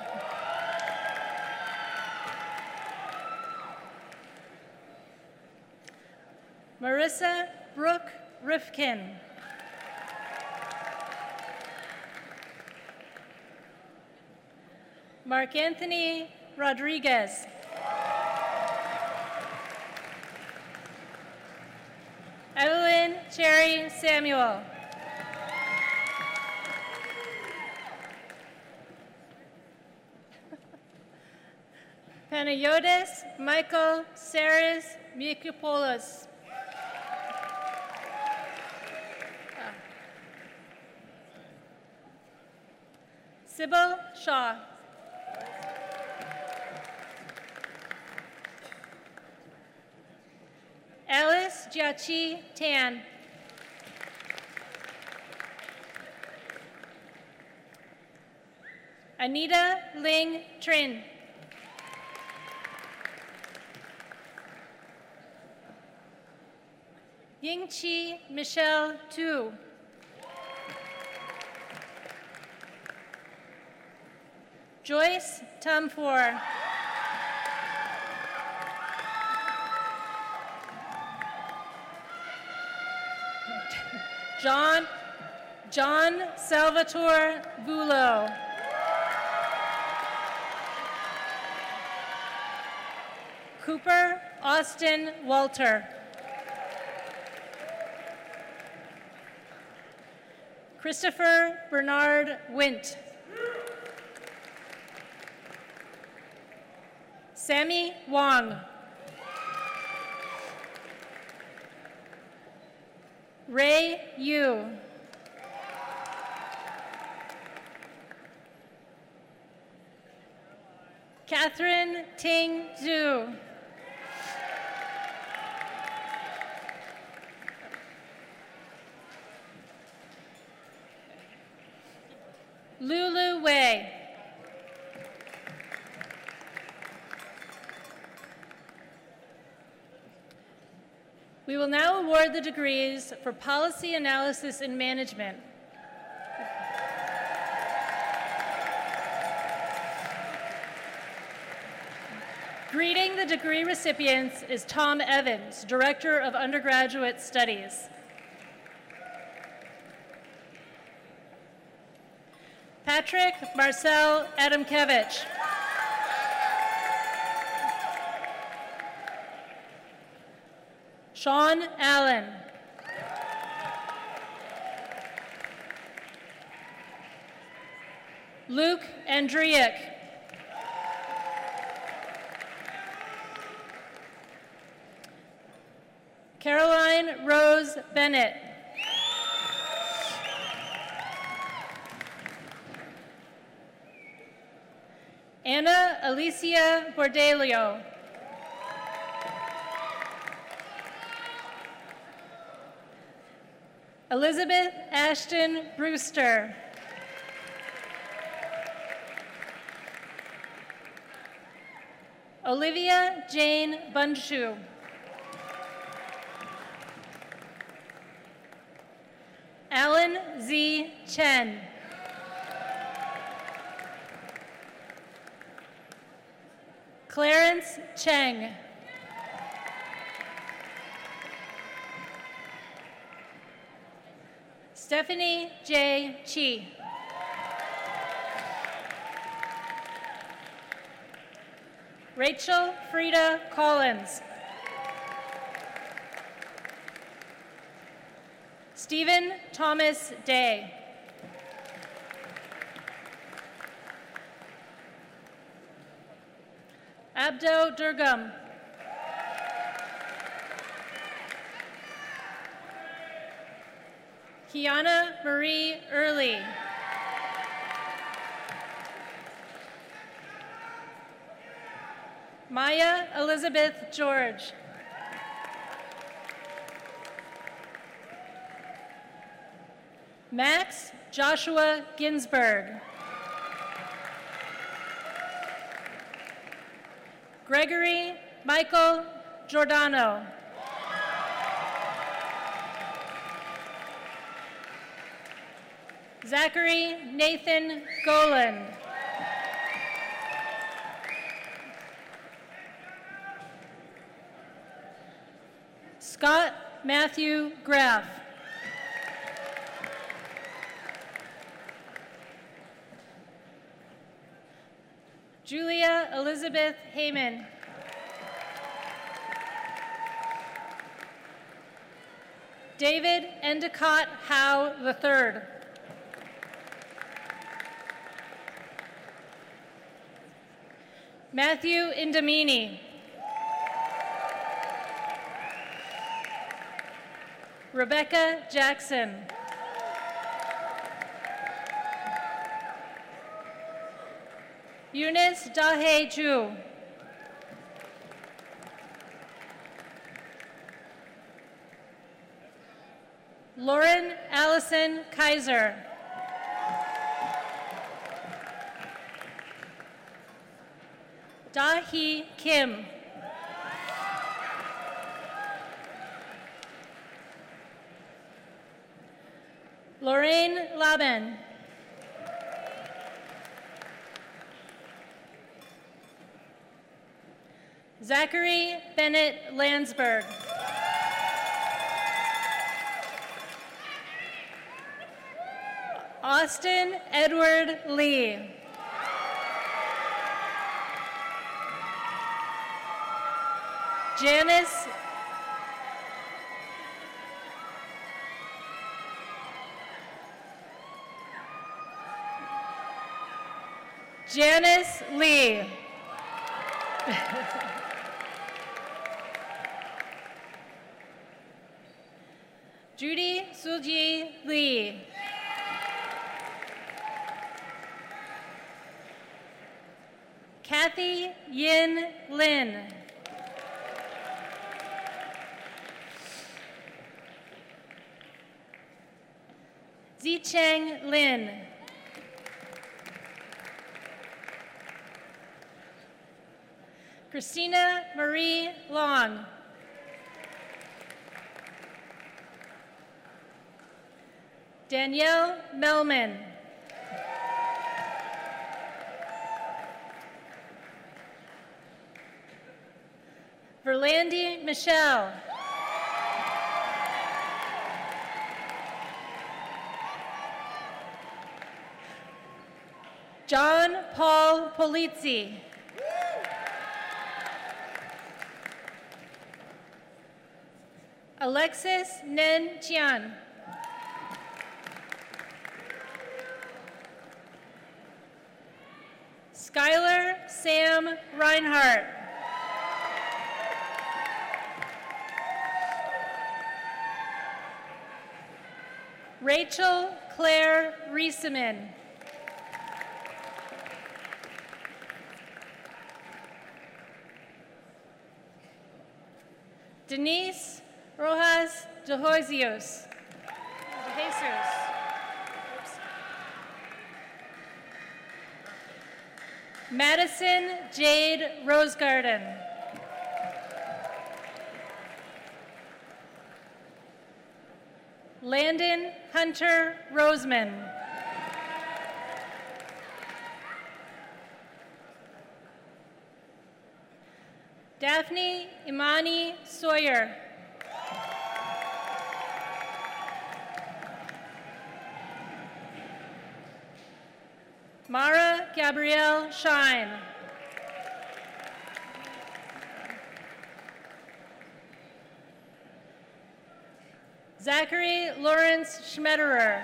Marissa Brooke Rifkin. Mark Anthony Rodriguez. Evelyn Cherry Samuel. Panayotis Michael Saris Mikopoulos. Sybil Shaw. Alice Jiachi Tan. Anita Ling Trin. Yingqi Michelle Tu. Joyce Tumfor. John Salvatore Bulo. Cooper Austin Walter. Christopher Bernard Wint. Sammy Wong. Ray Yu. Catherine Ting Zhu. Lulu Wei. We will now award the degrees for Policy Analysis and Management. Greeting the degree recipients is Tom Evans, Director of Undergraduate Studies. Patrick Marcel Adamkevich. Sean Allen. Luke Andriuk. Caroline Rose Bennett. Anna Alicia Bordelio. Elizabeth Ashton Brewster. Olivia Jane Bunshu. Alan Z. Chen. Clarence Cheng. Stephanie J. Chi. Rachel Frida Collins. Stephen Thomas Day. Abdo Durgam. Kiana Marie Early. Maya Elizabeth George. Max Joshua Ginsberg. Gregory Michael Giordano. Zachary Nathan Goland. Scott Matthew Graff. Julia Elizabeth Heyman. David Endicott Howe III. Matthew Indamini. Rebecca Jackson. Eunice Dahe Ju. Lauren Allison Kaiser. Da-hee Kim. Lorraine Laban. Zachary Bennett Landsberg. Austin Edward Lee. Janice Lee. Judy Suji Lee. Kathy Yin Lin. Zicheng Lin. Christina Marie Long. Danielle Melman. Verlandi Michelle. John Paul Polizzi. Alexis Nen Chian. Skylar Sam Reinhardt. Rachel Claire Rieseman. Denise Rojas de Jesus. Madison Jade Rosegarden. Landon Hunter Roseman. Daphne Imani Sawyer. Mara Gabrielle Shine. Zachary Lawrence Schmetterer.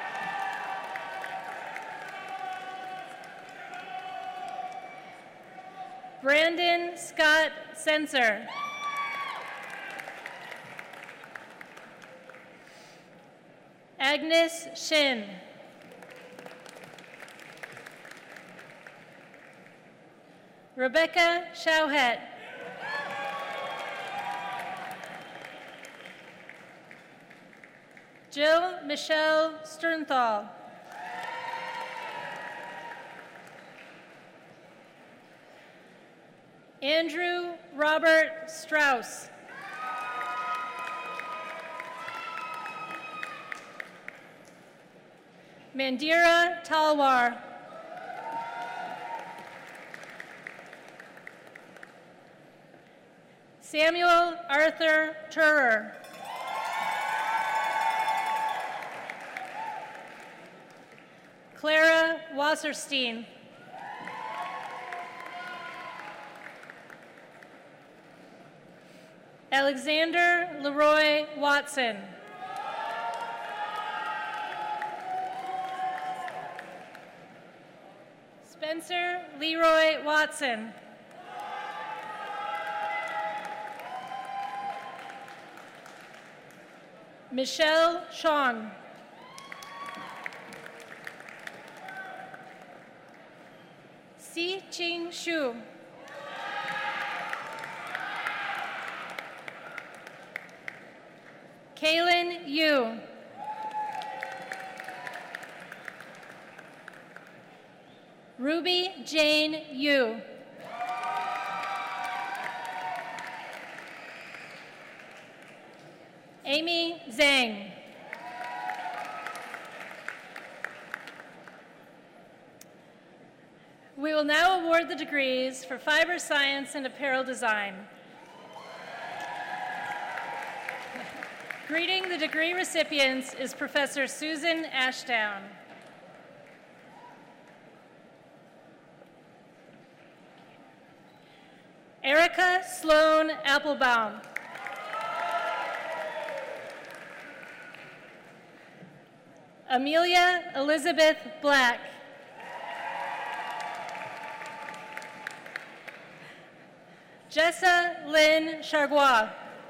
Brandon Scott Sensor. Agnes Shin. Rebecca Shauhet. Jill Michelle Sternthal. Andrew Robert Strauss. Mandira Talwar. Samuel Arthur Turer. Clara Wasserstein. Alexander Leroy Watson. Spencer Leroy Watson. Michelle Chong. Si Ching Shu. Kaylin Yu. Ruby Jane Yu. Amy Zhang. We will now award the degrees for fiber science and apparel design. Greeting the degree recipients is Professor Susan Ashdown. Erica Sloan Applebaum. Amelia Elizabeth Black. Jessa Lynn Chargois.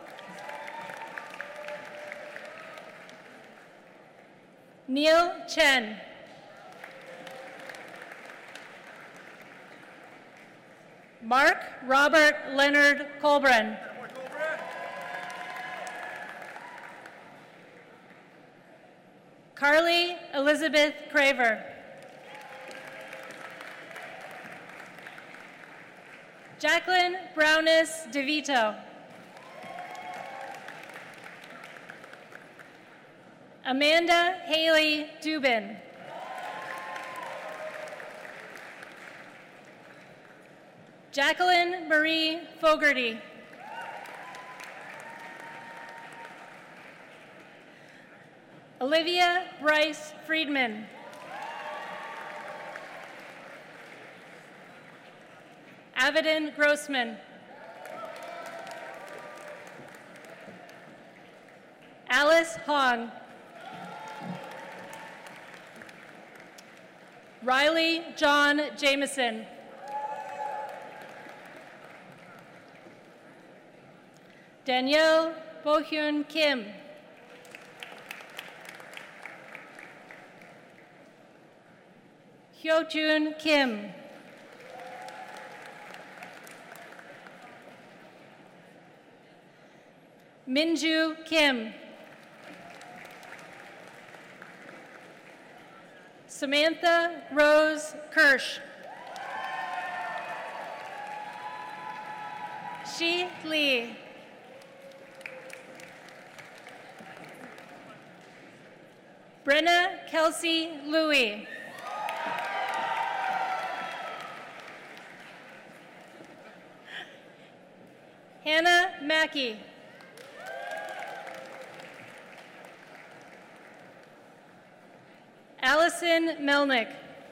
Neil Chen. Mark Robert Leonard Colbran. Carly Elizabeth Craver. Jacqueline Brownis DeVito. Amanda Haley Dubin. Jacqueline Marie Fogarty. Olivia Bryce Friedman. Avidin Grossman. Alice Hong. Riley John Jameson. Danielle Bohyun Kim. Hyojun Kim. Minju Kim. Samantha Rose Kirsch. Shi Lee. Brenna Kelsey Louie. Hannah Mackey. Allison Melnick.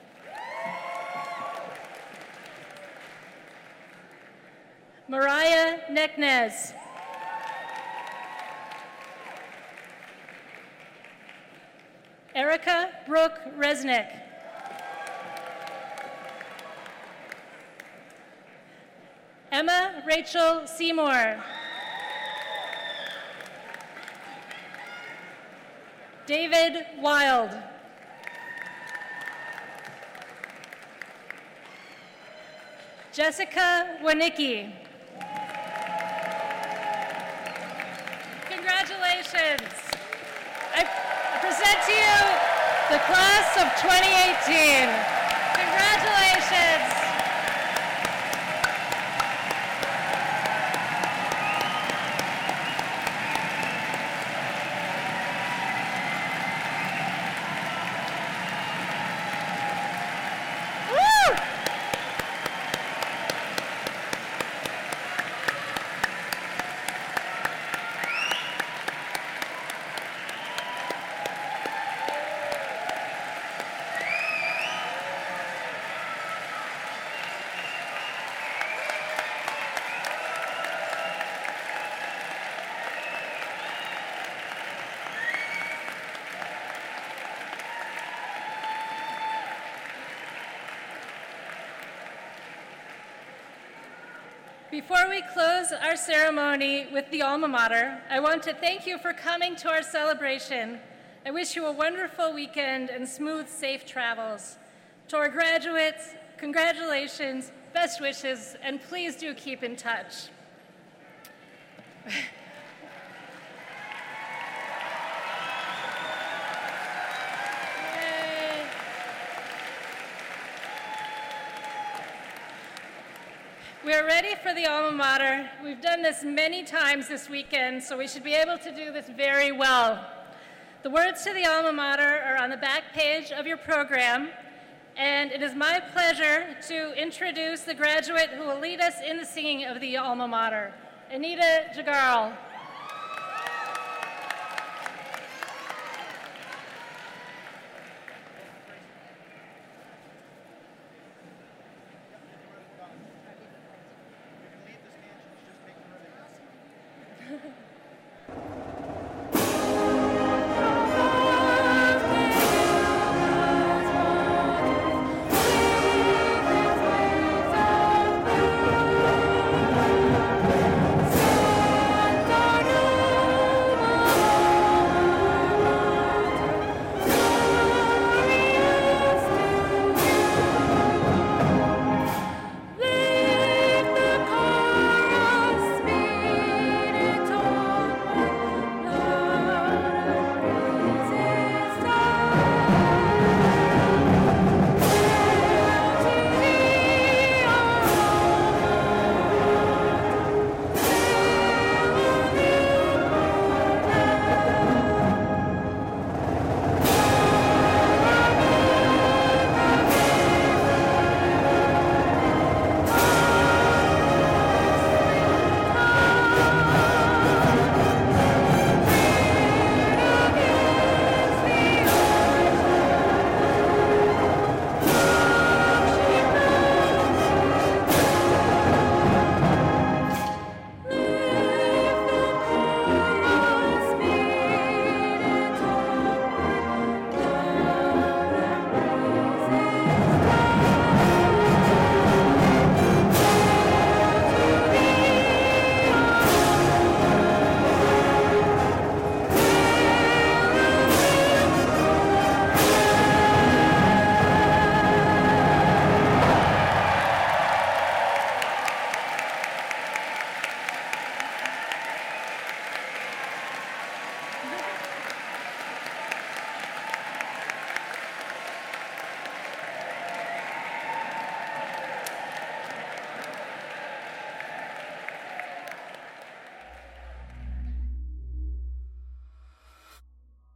Mariah Neknez. Erica Brooke Resnick. Emma Rachel Seymour. David Wild. Jessica Wanicki. Congratulations. I present to you the class of 2018. Congratulations. Before we close our ceremony with the alma mater, I want to thank you for coming to our celebration. I wish you a wonderful weekend and smooth, safe travels. To our graduates, congratulations, best wishes, and please do keep in touch. We are ready for the alma mater. We've done this many times this weekend, so we should be able to do this very well. The words to the alma mater are on the back page of your program, and it is my pleasure to introduce the graduate who will lead us in the singing of the alma mater, Anita Jagarl.